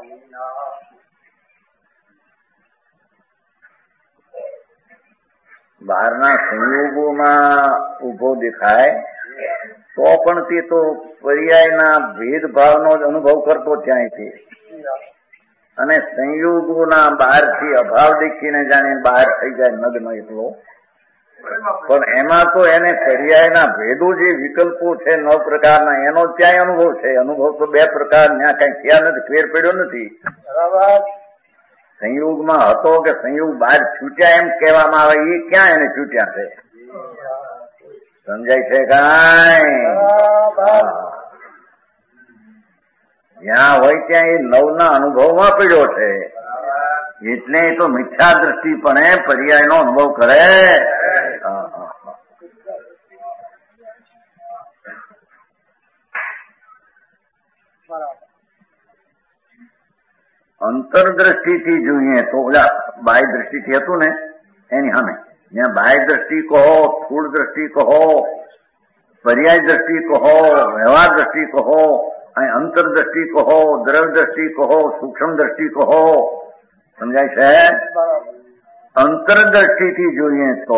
બહારના સંયોગોમાં ઉભો દેખાય તો પણ તે તો પર્યાયના ભેદભાવનો જ અનુભવ કરતો ત્યાંથી, અને સંયોગોના બહારથી અભાવ દેખીને જાણે બહાર થઈ જાય નગ્ન એટલો. પણ એમાં તો એને પર્યાયના ભેદો જે વિકલ્પો છે 9 પ્રકારના એનો ત્યાં અનુભવ છે. અનુભવ તો 2 પ્રકાર ત્યાં કઈ થયા નથી, ફેર પડ્યો નથી. સંયોગમાં હતો કે સંયોગ બહાર છૂટ્યા એમ કહેવામાં આવે, એ ક્યાં એને છૂટ્યા છે? સમજાય છે કાંઈ? જ્યાં હોય ત્યાં એ 9ના અનુભવમાં પડ્યો છે. એટલે એ તો મિથ્યા દ્રષ્ટિપણે પર્યાયનો અનુભવ કરે. અંતરદ્રષ્ટિથી જોઈએ તો ઓલા બાહ્ય દ્રષ્ટિથી હતું ને એની સામે, જ્યાં બાહ્ય દ્રષ્ટિ કહો, સ્થૂળ દ્રષ્ટિ કહો, પર્યાય દ્રષ્ટિ કહો, વ્યવહાર દ્રષ્ટિ કહો, અને અંતરદ્રષ્ટિ કહો, દ્રવ્ય દ્રષ્ટિ કહો, સૂક્ષ્મ દ્રષ્ટિ કહો. સમજાય છે? અંતરદ્રષ્ટિથી જોઈએ તો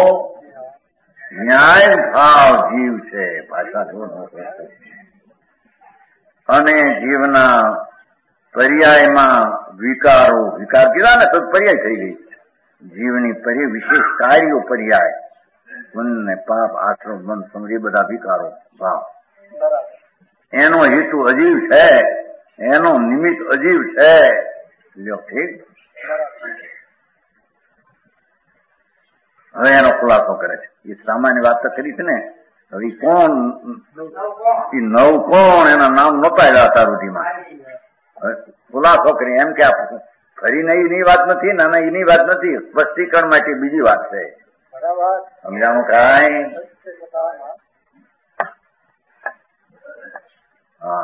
ન્યાય ભાવ જીવ છે, ભાષા જોવાનો અને જીવના પર્યાયમાં વિકાર કીધા ને તો પર્યાય થઈ ગઈ. જીવની વિશેષ કાર્યો પર્યાય, પુણ્ય પાપ આશ્રમ મન સમજ બધા વિકારો ભાવ. એનો હેતુ અજીવ છે, એનો નિમિત્ત અજીવ છે. ઠીક. હવે એનો ખુલાસો કરે છે. એ સામાન્ય વાત તો કરી છે ને. હવે કોણ એ 9 કોણ એના નામ નપાયેલા હતા રૂઢીમાં. ખુલાસો કરી એમ કે ફરીને એની વાત નથી, ના એની વાત નથી, સ્પષ્ટીકરણ માટે બીજી વાત છે. સમજાણું કાંઈ? હા.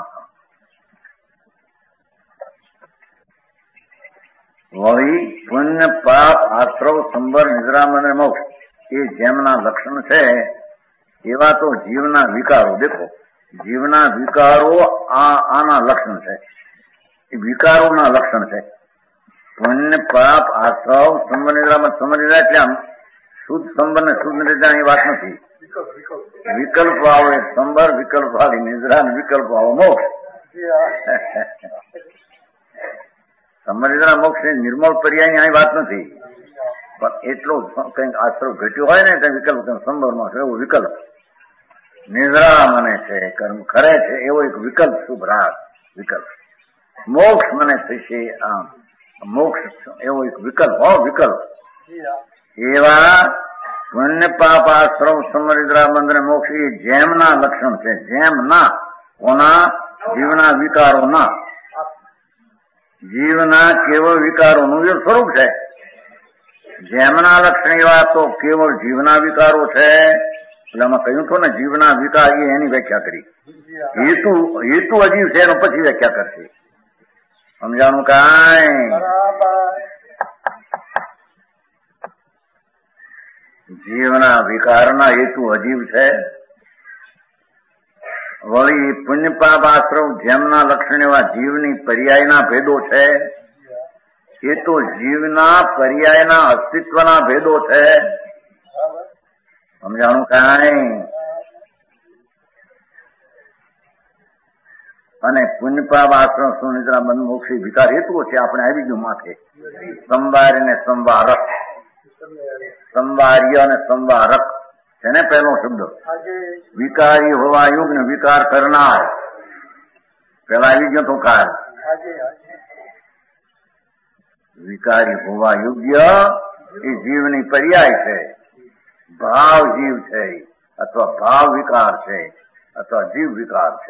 વળી પુણ્ય પાપ આશ્રવ સંબર નિદ્રામ અને મોક્ષ એ જેમના લક્ષણ છે એવા તો જીવના વિકારો. દેખો, જીવના વિકારો આના લક્ષણ છે, એ વિકારોના લક્ષણ છે. પુણ્ય પાપ આશ્રવ સંબંધિતરામાં સંબંધિત એટલે આમ શુદ્ધ સંબંધ શુદ્ધ નિદ્રાની વાત નથી. વિકલ્પ આવો એક સંબર, વિકલ્પ આવી નિદ્રા, વિકલ્પ આવો મોક્ષ. સંબંધિતના મોક્ષ નિર્મળ પર્યાયની અહીં વાત નથી, પણ એટલો કંઈક આશ્રવ ઘટ્યો હોય ને ત્યાં વિકલ્પ સંબરમાં છે એવો વિકલ્પ. નિદ્રા મને છે, કર્મ ખરે છે એવો એક વિકલ્પ, શુભ રાગ વિકલ્પ. મોક્ષ મને થશે આમ, મોક્ષ એવો એક વિકલ્પ હો વિકલ્પ. એવા પુણ્ય પાપ આશ્રવ સમરિદ્રા બંધને મોક્ષ એ જેમના લક્ષણ છે. જેમના કોના? જીવના વિકારોના. જીવના કેવળ વિકારોનું એ સ્વરૂપ છે. જેમના લક્ષણ એવા તો કેવળ જીવના વિકારો છે. એટલે આમાં કહ્યું હતું ને જીવના વિકાર એ એની વ્યાખ્યા કરી. હેતુ અજીવ છે એનો પછી વ્યાખ્યા કરશે. સમજાણું કાંઈ? જીવના વિકારના હેતુ અજીવ છે. વળી પુણ્ય પાપ આશ્રવ જેમના લક્ષણ એવા જીવની પર્યાયના ભેદો છે. એ તો જીવના પર્યાયના અસ્તિત્વના ભેદો છે. સમજાણું કાંઈ? અને પુણ્ય પાપ આશ્રમ સુનિદ્રા બંધ મોક્ષી વિકાર હેતુઓ છે. આપણે આવી ગયું માથે. સંવાર્ય ને સંવારક, સંવાર્ય અને સંવારક છે ને પહેલો શબ્દ. વિકારી હોવા યુગ ને વિકાર કરનાર, પેલા આવી ગયો તો કાળ. વિકારી હોવા યોગ્ય એ જીવની પર્યાય છે. ભાવ જીવ છે અથવા ભાવ વિકાર છે અથવા જીવ વિકાર છે.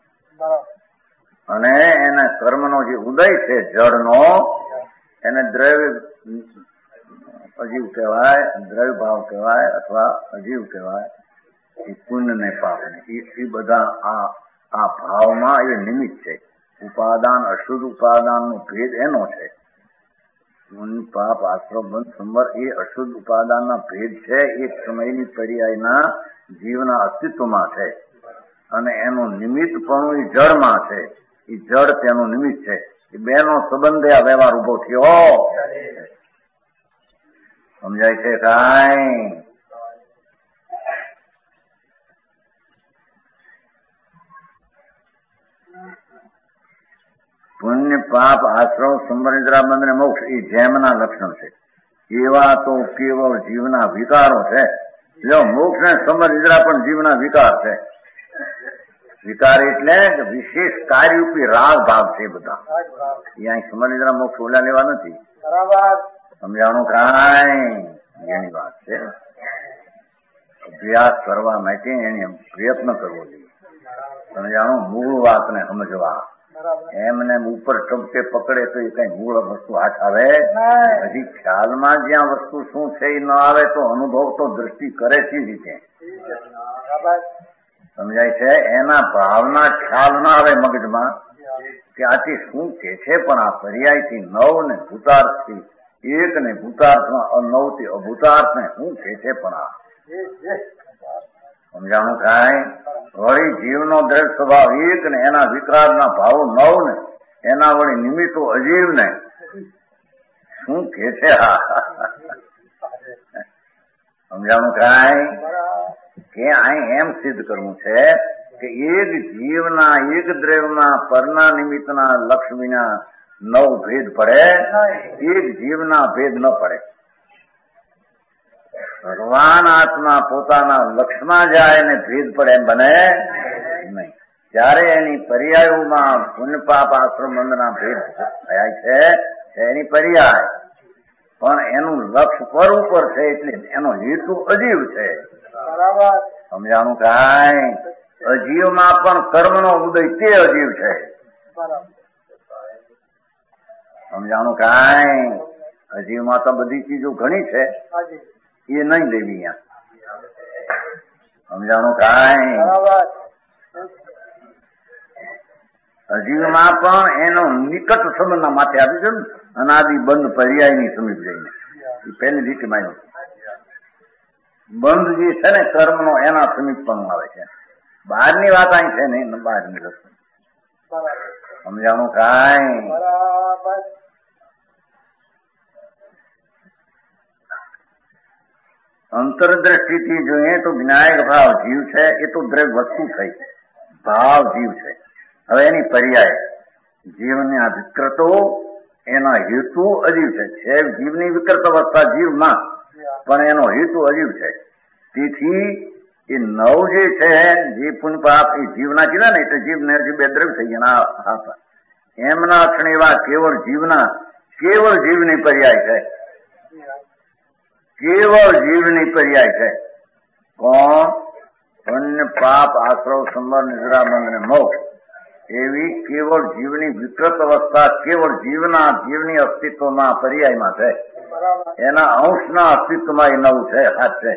અને એને કર્મનો જે ઉદય છે જળનો, એને દ્રવ્ય અજીવ કહેવાય, દ્રવ્ય ભાવ કહેવાય અથવા અજીવ કહેવાય. એ પુણ્ય ને પાપ ને એ બધા આ ભાવમાં એ નિમિત્ત છે. ઉપાદાન અશુદ્ધ ઉપાદાન નો ભેદ એનો છે. પુણ્ય પાપ આશ્રમ બંધ સંબર એ અશુદ્ધ ઉપાદાનના ભેદ છે. એક સમયની પર્યાયના જીવના અસ્તિત્વમાં છે અને એનું નિમિત્ત પણ એ જળમાં છે. એ જળ તેનું નિમિત્ત છે. એ બેનો સંબંધે આ વ્યવહાર ઉભો થયો. સમજાય છે કાંઈ? પુણ્ય પાપ આશ્રવ સંબંધિતરા બંધને મોક્ષ એ જેમના લક્ષણ છે. એવા તો કેવળ જીવના વિકારો છે. જો મોક્ષ ને સંબંધિતરા પણ જીવના વિકાર છે. વિકાર એટલે વિશેષ કાર્યરૂપી રાગ ભાગ છે બધા. અહીંયા સંબંધિતરા મોક્ષ ઓલા લેવા નથી. સમજાણું કાંઈ? એની વાત છે. અભ્યાસ કરવા માટે એને પ્રયત્ન કરવો જોઈએ. સમજાણું? મૂળ વાતને સમજવા. એમને ઉપર ટપકે પકડે તો એ કઈ મૂળ વસ્તુ હાથ આવે? હજી ખ્યાલમાં જ્યાં વસ્તુ શું છે એ ન આવે તો અનુભવ તો દ્રષ્ટિ કરે છે રીતે. સમજાય છે? એના ભાવના ખ્યાલ ના આવે મગજમાં કે આથી શું કે છે, પણ આ પર્યાયથી નવ ને ભૂતાર્થથી એક ને ભૂતાર્થમાં નવ થી અભૂતાર્થ ને શું કે છે પણ આ સમજાણું કાંઈ? વળી જીવનો દ્રઢ સ્વભાવ એક ને એના વિકરાળના ભાવો નવ ને એના વળી નિમિત્તો અજીવ ને શું કે છે સમજાણું કાંઈ? કે અહીં એમ સિદ્ધ કરવું છે કે એક જીવના એક દ્રવ્યના પરના નિમિત્તના લક્ષ વિના નવ ભેદ પડે, એક જીવના ભેદ ન પડે. ભગવાન આત્મા પોતાના લક્ષમાં જાય ને ભેદ પડે એમ બને નહીં. જ્યારે એની પર્યાયોમાં પુણ્ય પાપ આશ્રમ બંધના ભેદ થયા છે એની પર્યાય, પણ એનું લક્ષ પર ઉપર છે એટલે એનો હેતુ અજીવ છે. સમજાણું કાંઈ? અજીવમાં પણ કર્મનો ઉદય તે અજીવ છે. સમજાણું કાંઈ? અજીવમાં તો બધી ચીજો ઘણી છે એ નહીં લેવી અહીંયા. સમજાણું કાંઈ? અજીવમાં પણ એનો નિકટ સંબંધના માથે આવી છે ને અનાદિ બંધ પર્યાયની સમીપ જઈને એ પહેલી રીતમાં આવ્યું. બંધ જે છે ને કર્મનો એના સમીપ પણ આવે છે. બહારની વાત અહીં છે નહીં, બહારની રસ્તો. સમજાણું કાંઈ? અંતરદ્રષ્ટિથી જોઈએ તો વિનાયક ભાવ જીવ છે, એ તો દ્રવ્ય વસ્તુ થઈ, ભાવ જીવ છે. હવે એની પર્યાય જીવના વિકૃતો, એના હેતુ અજીવ છે. જીવની વિકૃત અવસ્થા જીવમાં, પણ એનો હેતુ અજીવ છે. તેથી એ નવ જે છે, જે પુણ્ય પાપ એ જીવના કીધા ને, એટલે જીવને હજી બે દ્રવ્ય થઈ ગયા હાથ. એમના અક્ષણ એવા કેવળ જીવની પર્યાય છે, કેવળ જીવની પર્યાય છે. કોણ? પુણ્ય પાપ આશ્રવ સંબર નિદ્રા બંધ ને મોક્ષ એવી કેવળ જીવની વિકૃત અવસ્થા કેવળ જીવની અસ્તિત્વમાં પર્યાયમાં છે. એના અંશના અસ્તિત્વમાં એ નવું છે, હાથ છે.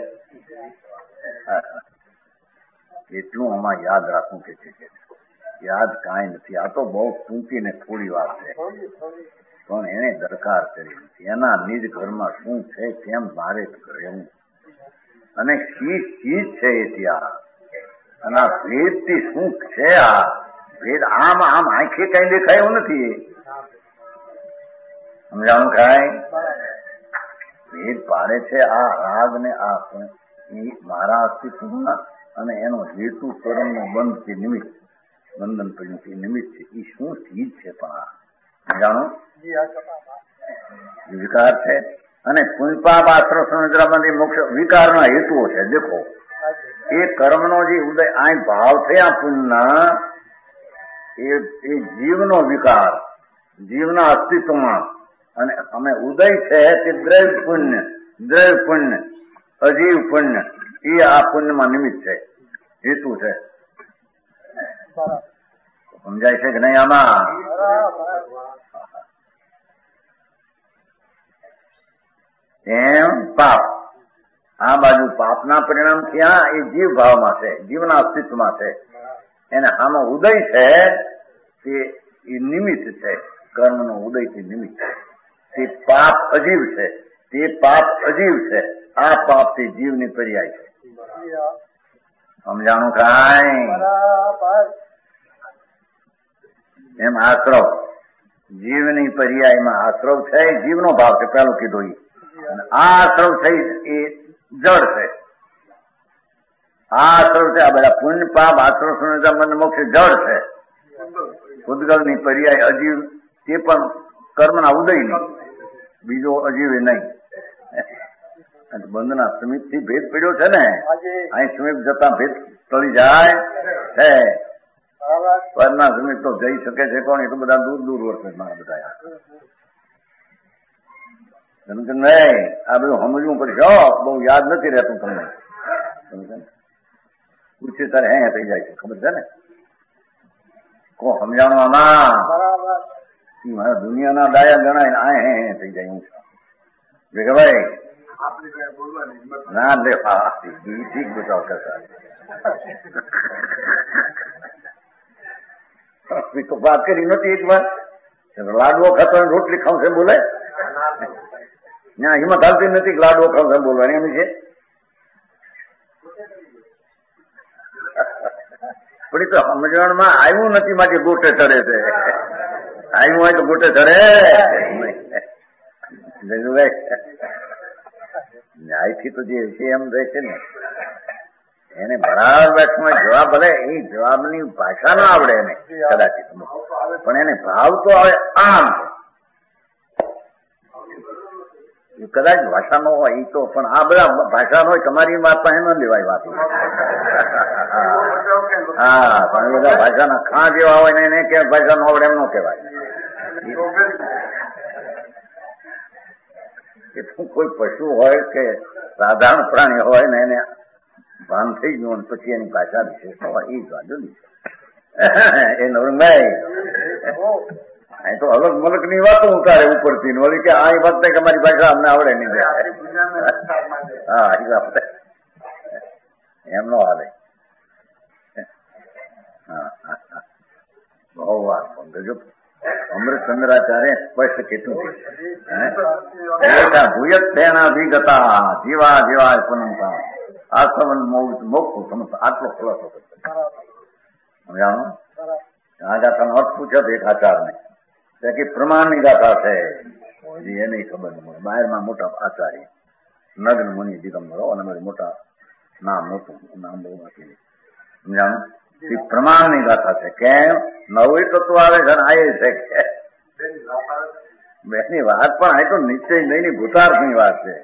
એટલું આમાં યાદ રાખવું કે છે. યાદ કાંઈ નથી, આ તો બહુ ટૂંકી ને થોડી વાત છે, પણ એને દરકાર કરી નથી. એના નિજ ઘરમાં શું છે, કેમ મારે રહેવું, અને શી ચીજ છે એ ત્યાં, અને આ ભેદથી શું છે. આ ભેદ આમ આંખે કઈ દેખાય એવું નથી. સમજાણું કાંઈ? ભેદ પાડે છે આ રાગ ને આ મારા અસ્તિત્વમાં, અને એનો હેતુ કર્મનો બંધ છે, નિમિત્ત બંધન પડ્યું છે, નિમિત્ત છે. એ શું ચીજ છે? પણ આ સમજાણું વિકાર છે. અને પુણ્યપાપ આશ્રવ નિદ્રામાંથી મોક્ષ વિકારના હેતુઓ છે. દેખો, એ કર્મનો જે ઉદય આ ભાવ થયા પુણ્યના, એ જીવનો વિકાર, જીવના અસ્તિત્વમાં, અને અમે ઉદય છે તે દ્રવ્ય પુણ્ય અજીવ પુણ્ય, એ આ પુણ્યમાં નિમિત્ત છે, હેતુ છે. સમજાય છે કે નહીં? આમાં એમ પાપ, આ બાજુ પાપના પરિણામ થયા એ જીવ ભાવમાં છે, જીવના અસ્તિત્વમાં છે. એને આમાં ઉદય છે તે નિમિત્ત છે, કર્મનો ઉદયથી નિમિત્ત છે. તે પાપ અજીવ છે, આ પાપ થી જીવની પર્યાય છે. સમજાણું કાંઈ? એમ આશ્રવ જીવની પર્યાયમાં આશ્રવ છે, જીવનો ભાવ છે, પેલું કીધું. અને આ આશ્રવ છે એ જળ છે. આ આશ્રવ છે, આ બધા પુણ્ય પાપ આશ્રવ બંધ મોક્ષ જળ છે. ઉદ્ગલની પર્યાય અજીવ, તે પણ કર્મના ઉદયની, બીજો અજીવ નહીં. બંધના સમીપ થી ભેદ પડ્યો છે ને, અહીં સમીપ જતા ભેદ ટળી જાય છે. પરના સમીપ તો જઈ શકે છે કોણ? એ તો બધા દૂર વર્ષે મારા બધા. નહીં, આ બધું સમજવું પડશે. બહુ યાદ નથી રહેતું તમને. પૂછે તારે હે થઈ જાય છે, ખબર છે ને? કો સમજાણું આમાં? મારા દુનિયાના ડાયા ગણાય આ હે થઈ જાય. હું ભાઈ ના લે ઠીક બતાવ કરતા તો વાત કરી નથી. એક વાર લાડવો ખાતો રોટલી ખાવ છે બોલે, ના હિંમત હાલતી નથી. લાડવો ખાવ છે બોલવાની એમ છે. પણ તો સમજણમાં આવ્યું નથી માટે ગોટે ચડે છે. આવ્યું હોય તો ગોટે ચડે. ન્યાયથી તો જે છે એમ રહે છે ને, એને બરાબર બેઠમાં જવાબ ભલે એ જવાબની ભાષા ના આવડે એને કદાચ, પણ એને ભાવ તો આવે આમ. કદાચ ભાષા નો હોય એ તો, પણ આ બધા ભાષા હોય તમારી વાત પાસે ન લેવાય વાત. હા, પણ બધા ભાષાના ખા જેવા હોય ને એને કે ભાષા નો આવડે એમ નો કહેવાય. કોઈ પશુ હોય કે સાધારણ પ્રાણી હોય ને એને ભાન થઈ ગયું પછી એની ભાષા વિશેષ હોય એ જ વાંધો નહીં. એ નવરંગભાઈ અહીં તો અલગ મલક ની વાતો ઉતારે ઉપરથી ઓલી કે આ વાત કે અમારી ભાષા અમને આવડે નહીં. હા એ વાત એમ નો હાલે. બહુ વાત સમજો. અમૃતચંદ્રાચાર્ય સ્પષ્ટ કીધું ભૂયત તેનાભિગતા જીવા જીવાય પુનમતા આસવન મોક્ષ સમજ આટલો ખુલાસો સમજાણો. આ ગાથાનો અર્થ પૂછ્યો એક આચારને કે પ્રમાણની ગાથા છે, એ નહીં ખબર બહારમાં મોટા આચાર્ય નગ્ન મુનિ દિગંબરો અને મોટા નામ મોટું નામ બહુ નથી સમજાણું. એ પ્રમાણની ગાથા છે. કેમ? નવું તત્વ આવે છે ને આ છે કે બેની વાત પણ આ તો નિશ્ચય નહીં ભૂતાર્થની વાત છે.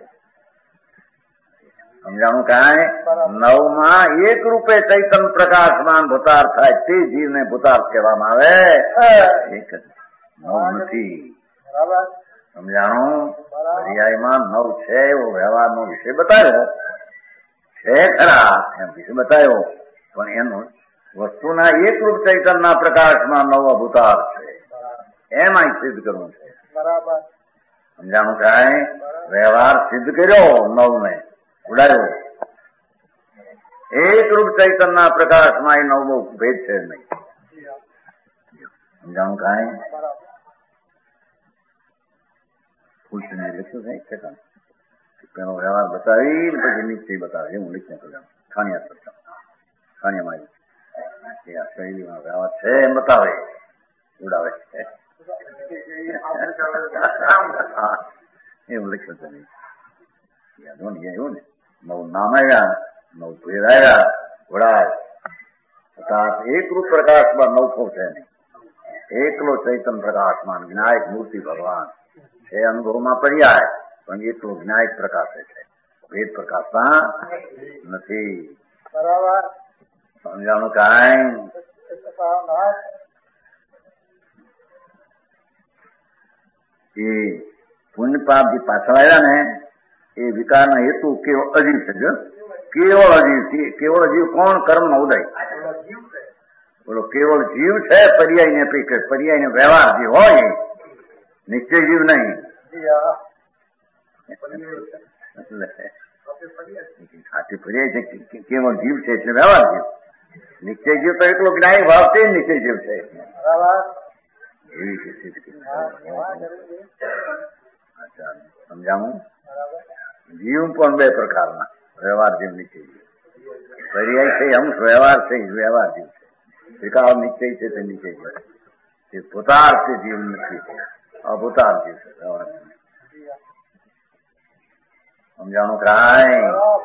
સમજાણું કાંઈ? નવમાં એક રૂપે ચૈતન પ્રકાશમાન ભૂતાર્થ થાય તે જીવને ભૂતાર્થ કહેવામાં આવે. એક જ નવ નથી. સમજાણું? પર્યાયમાં નવ છે એવો વ્યવહારનો વિષય બતાવ્યો છે ખરા, એમ વિષય બતાવ્યો, પણ એનો વસ્તુના એક રૂપ ચૈતનના પ્રકાશમાં નવ ભૂતાર્થ છે એમ અહીં સિદ્ધ કરવું છે. સમજાણું કાંઈ? વ્યવહાર સિદ્ધ કર્યો, નવને ઉડાડ્યો. એક રૂપ ચૈતનના પ્રકાશમાં એ નવમો ભેદ છે નહીં. સમજાણું કાંઈ? લખ્યું છે પેલો વ્યવહાર બતાવી પછી નિશ્ચય બતાવે એવું લખ્યું છે. ખાણિયા સત્સંગ ખાણિયામાં શૈલીમાં વ્યવહાર છે એમ બતાવે, ઉડાવે છે એવું લખ્યું છે. એવું ને નવું નામ આવ્યા, નવ ભેદ આવ્યા, ઉડાય. એક રૂપ પ્રકાશમાં નવખો છે નહીં. એકલો ચૈતન પ્રકાશમાં વિનાયક મૂર્તિ ભગવાન છે. અનુભવમાં પર્યાય પણ એટલો વિનાયક પ્રકાશે છે, ભેદ પ્રકાશતા નથી. સમજાણું કાંઈ? એ પુણ્ય પાપ જે પાછળ આવ્યા ને એ વિકારના હેતુ કેવળ અજીવ છે. કેવળ અજીવ છે. કેવળ અજીવ કોણ? કર્મનો ઉદય. બોલો કેવળ જીવ છે. પર્યાય ને પર્યાય ને વ્યવહાર જે હોય નિશ્ચય જીવ નહીં. સાચી પર્યાય છે કેવળ જીવ છે એટલે વ્યવહાર જીવ. નિશ્ચય જીવ તો એટલો જ્ઞાની ભાવ તે નિશ્ચય જીવ છે એવી સ્થિતિ. સમજાવું? જીવ પણ બે પ્રકારના, વ્યવહાર જીવ, નિશ્ચય જીવ. પર્યાય છે અંશ, વ્યવહાર છે વ્યવહાર જીવ છે. વિકાર નિશ્ચય છે તે નિશ્ચય જીવ છે. તે ભૂતાર્થ જીવ નથી, અભૂતાર જીવ છે, વ્યવહાર જીવ. સમજાણું કાંઈ?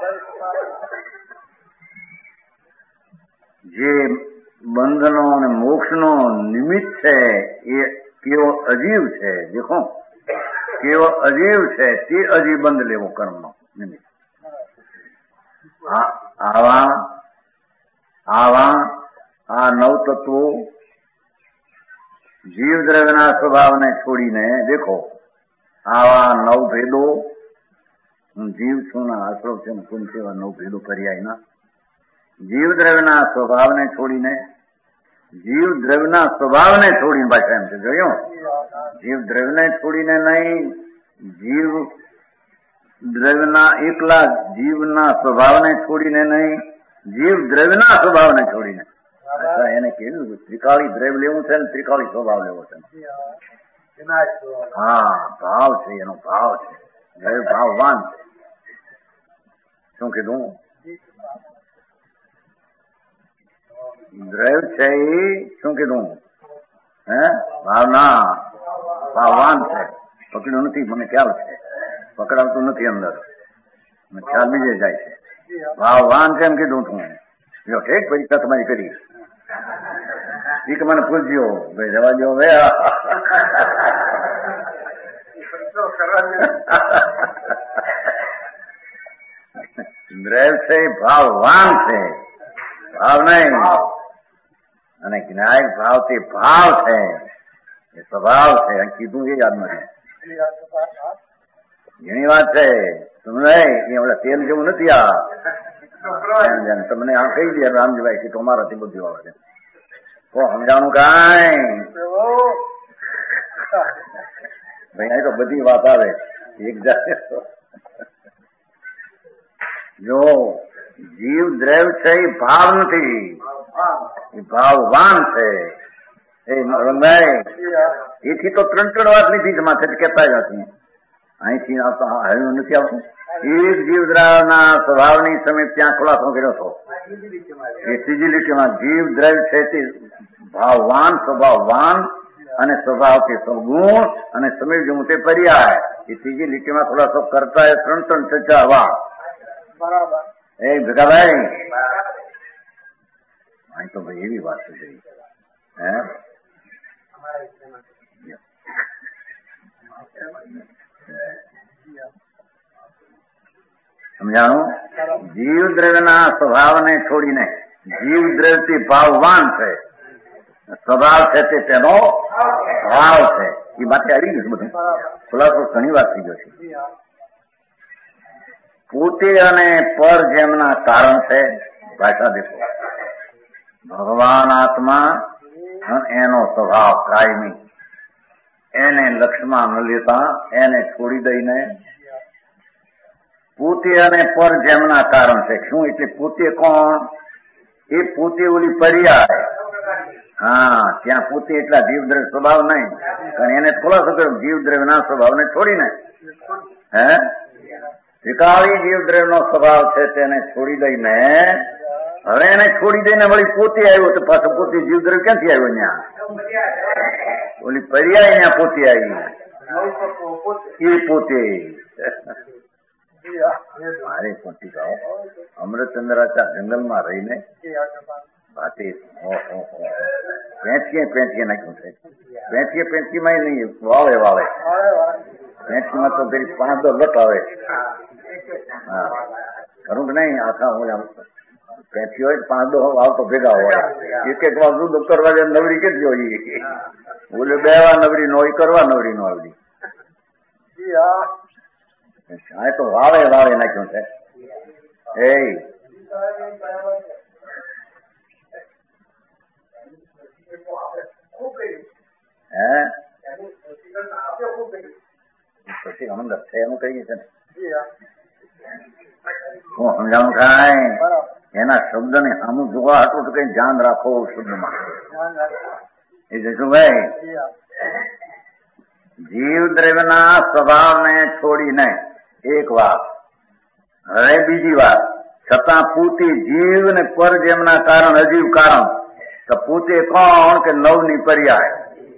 જે બંધનો અને મોક્ષનો નિમિત્ત છે એ કેવળ અજીવ છે. દેખો કેવળ અજીવ છે તે અજીવ બંધ લેવો કર્મનો નિમિત્ત. આવા આ નવ તત્વો જીવ દ્રવ્યના સ્વભાવને છોડીને દેખો આવા નવ ભેદો, હું જીવ છું ના આશ્રવ છે પુન સેવા નવ ભેદો પર્યાયના જીવ દ્રવ્યના સ્વભાવને છોડીને, જીવ દ્રવ્યના સ્વભાવને છોડીને પાછા એમ છે જોયું. જીવ દ્રવ્યને છોડીને નહીં, જીવ દ્રવ્યના એકલા જીવના સ્વભાવને છોડીને નહીં, જીવ દ્રવ્યના સ્વભાવને છોડીને. એને કેવું ત્રિકાળી દ્રવ્ય લેવું છે ને ત્રિકાળી સ્વભાવ લેવો છે. હા ભાવ છે, એનો ભાવ છે. દ્રવ્ય ભાવવાન છે. શું કીધું? દ્રવ્ય છે એ શું કીધું? હે ભાવના ભાવવાન છે. પકડ્યું નથી, મને ખ્યાલ છે. પકડાવતું નથી અંદર, ખ્યાલ બીજે જાય છે. ભાવવાન છે એમ કીધું તું. જો ઠીક પરીક્ષા તમારી કરી એ કે મને પૂછજો ભાઈ જવા દો હવે. દ્રવ્ય છે ભાવવાન છે, ભાવ નહીં. અને જ્ઞાયક ભાવ તે ભાવ છે, એ સ્વભાવ છે. કીધું એ યાદ નથી. ઘણી વાત છે સમજાય એ ઓલા તેલ જેવું નથી. આ તમને આ કહી દે રામજીભાઈ કે તમારાથી બધું આવે છે. તો સમજાણું કાંઈ? ભાઈ અહીં તો બધી વાત આવે એક જાતે. જો જીવ દ્રવ્ય છે એ ભાવ નથી, એ ભાવવાન છે. એ રંગાય એથી તો ત્રણ વાત લીધી છે માથે કહેતા જ નથી. અહીંથી આવતા હળવું નથી આવતું. એક જીવદ્રાવના સ્વભાવની સમીપ ત્યાં ખુલાસો કર્યો હતો. એ ત્રીજી લીટીમાં જીવ દ્રવ્ય છે તે ભાવવાન, સ્વભાવવાન અને સ્વભાવથી સગુણ અને સમીર તે પર્યાય. એ ત્રીજી લીટીમાં થોડા કરતા એ 3 ચર્ચા હવા. બરાબર. એ ભેગાભાઈ અહીં તો ભાઈ એવી વાત થઈ હે સમજાણું. જીવ દ્રવ્યના સ્વભાવને છોડીને જીવ દ્રવ્યથી ભાવવાન છે. સ્વભાવ છે તે તેનો ભાવ છે. એ માટે આવી ગયું બધું ખુલાસો ઘણી વાત થઈ ગયો છે. પોતે અને પર જેમના કારણ છે. ભાષા દેખો, ભગવાન આત્મા એનો સ્વભાવ કાયમી, એને લક્ષમાં ન લેતા એને છોડી દઈને પોતે અને પર જેમના કારણ છે. શું એટલે પોતે કોણ? એ પોતે ઓલી પર્યાય. હા, ત્યાં પોતે એટલા જીવદ્રવ્ય સ્વભાવ નહીં, કારણ એને ખુલાસો કર્યો જીવદ્રવ્યના સ્વભાવને છોડીને હે વિકારી જીવદ્રવ્યનો સ્વભાવ છે તેને છોડી દઈને હવે એને છોડી દઈને વળી પોતે આવ્યો તો પાછો પોતે જીવદ્રવ્ય ક્યાંથી આવ્યો? ત્યાં ઓલી પર્યાય ત્યાં પોતે આવી, એ પોતે મારે પહોંચી જાઓ. અમૃતચંદ્રાચાર જંગલમાં રહીને વાતે પેંચીએ નાખ્યું છે. પેંચીમાં નહીં, વાવે પેંચીમાં તો પેલી 5-10 લટ આવે. હા, ખરું કે નહીં? આખા હું પેંચી હોય 5-10 વાવ તો ભેગા હોય. એક વાર દૂધ કરવા જાય નવરી કે જોઈએ, બોલે 2 વાર નવરી નો કરવા નવરી નો આવડી. આ તો વાવે નાખ્યું છે. એ પછી અંદર છે એનું કહીએ છે ને હું સમજાવું થાય. એના શબ્દને આમું જોવા હતું તો કઈ ધ્યાન રાખો શબ્દમાં. એ જશુભાઈ, જીવ દ્રવ્યના સ્વભાવને છોડીને એક વાત, હવે બીજી વાત, છતાં પોતે જીવ ને પર જેમના કારણ અજીવ કારણ. તો પોતે કોણ? કે નવની પર્યાય.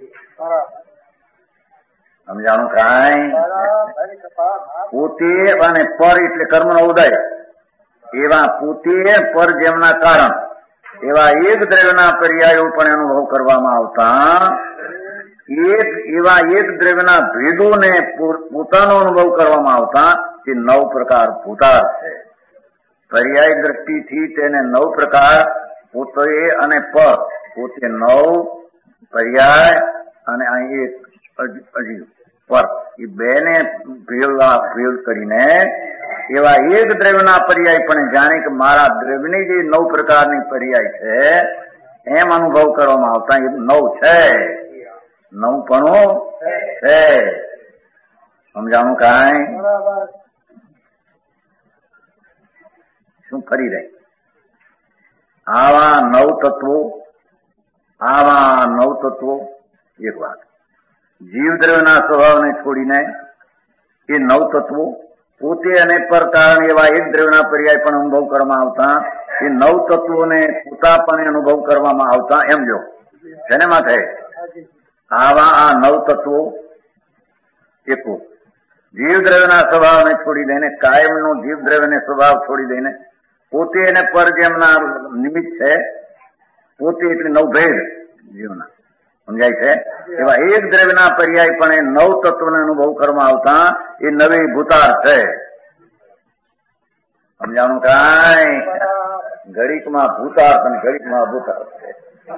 સમજાણું કાંઈ? પોતે અને પર એટલે કર્મનો ઉદય. એવા પોતે પર જેમના કારણ એવા એક દ્રવ્યના પર્યાયો પણ અનુભવ કરવામાં આવતા એવા એક દ્રવ્યના ભેદોને પોતાનો અનુભવ કરવામાં આવતા તે 9 પ્રકાર ભૂતાર્થ છે. પર્યાય દ્રષ્ટિથી તેને 9 પ્રકાર પોતે અને પર, પોતે 9 પર્યાય અને અહીં એક અજીવ પર, એ બેને ભેદ કરીને એવા એક દ્રવ્યના પર્યાય પણ જાણે કે મારા દ્રવ્યની જે 9 પ્રકારની પર્યાય છે એમ અનુભવ કરવામાં આવતા એ 9 છે. 9 પણ છે. સમજાણું કાંઈ? શું ફરી રહી? આવા 9 તત્વો એક વાત, જીવ દ્રવ્યના સ્વભાવને છોડીને એ 9 તત્વો પોતે અને પર કારણ એવા એક દ્રવ્યના પર્યાય પણ અનુભવ કરવામાં આવતા એ 9 તત્વોને પોતાપણે અનુભવ કરવામાં આવતા. એમ જો જેને માટે આવા આ 9 તત્વો એકો જીવ દ્રવ્યના સ્વભાવને છોડી દઈને, કાયમનો જીવ દ્રવ્યને સ્વભાવ છોડી દઈને પોતે અને પર જેમના નિમિત્ત છે, પોતે એટલે 9 ભેદ જીવના, સમજાય છે? એવા એક દ્રવ્યના પર્યાય પણ એ 9 તત્વને અનુભવ કરવામાં આવતા એ 9 ભૂતાર્થ છે. સમજાણું કાંઈ? ઘડીકમાં ભૂતાર્થ અને ઘડીકમાં ભૂતાર્થ છે.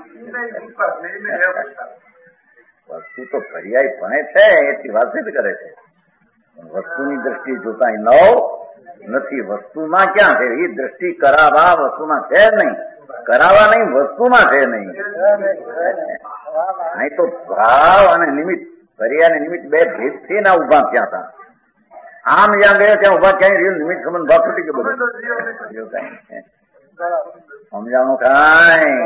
વસ્તુ તો પર્યાય પણ છે એટલી વાત જ કરે છે. વસ્તુની દ્રષ્ટિ જોતા 9 નથી. વસ્તુમાં ક્યાં છે? એ દ્રષ્ટિ કરાવવા વસ્તુમાં છે જ નહીં, કરાવવા નહીં વસ્તુમાં છે નહીં. નહીં તો ભાવ અને નિમિત્ત, પર્યાય અને નિમિત્ત 2 ભેદ થી ના ઉભા ક્યાં હતા? આમ જ્યાં ગયો ત્યાં ઉભા ક્યાંય રહ્યું? નિમિત્ત સંબંધ ભાવ તૂટી ગયો બધો. સમજાણું કાંઈ?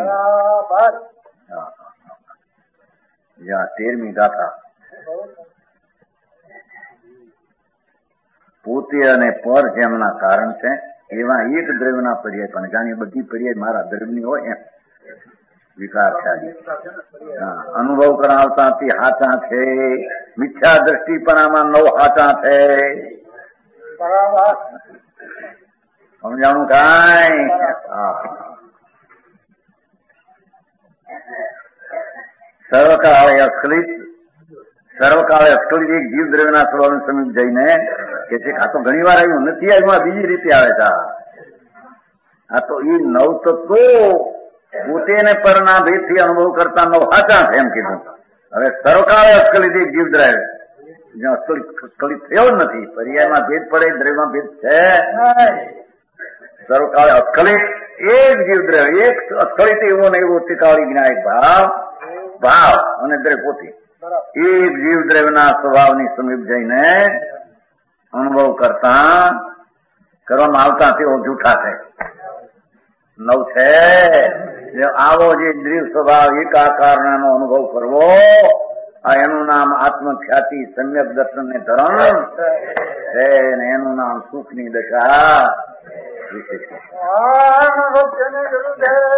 જ્યાં 13મી ગાથા, પોતે અને પર જેમના કારણ છે એવા એક દ્રવ્યના પર્યાય પણ જાણીએ બધી પર્યાય મારા દ્રવ્યની હોય એમ. વિકાર થયા. અનુભવ કરાવતાથી હાચા છે. મિથ્યા દ્રષ્ટિપણામાં 9 હાચા છે. સમજાણું કાંઈ? સર્વકાળે અસ્ખલિત એક જીવ દ્રવ્યના સ્વભાવને સમીપ જઈને કે છે આ તો ઘણી વાર આવ્યું નથી, આવ્યું બીજી રીતે આવે છે. આ તો એ 9 તત્વો પોતે ને પરના ભેદથી અનુભવ કરતા 9 હાચા છે એમ કીધું. હવે સર્વકાળે અસ્ખલિત એક જીવ દ્રવ્ય જ્યાં અસ્ખલિત થયો જ નથી. પર્યાયમાં ભેદ પડે, દ્રવ્યમાં ભેદ છે. સર્વકાળે અસ્ખલિત એક જીવ દ્રવ્ય, એક અસ્ખલિત એવો ને એવો ત્રિકાળી જ્ઞાયક ભાવ અને દ્રવ્ય પોતે એક જીવ દ્રવ્યના સ્વભાવની સમીપ જઈને અનુભવ કરવામાં આવતા તેઓ જૂઠા છે. 9 છે. આવો જે દ્રવ્ય સ્વભાવ એકાકારનો અનુભવ કરવો, આ એનું નામ આત્મખ્યાતિ સમ્યક દર્શન ને ધર્મ છે, ને એનું નામ સુખની દશા વિશેષ.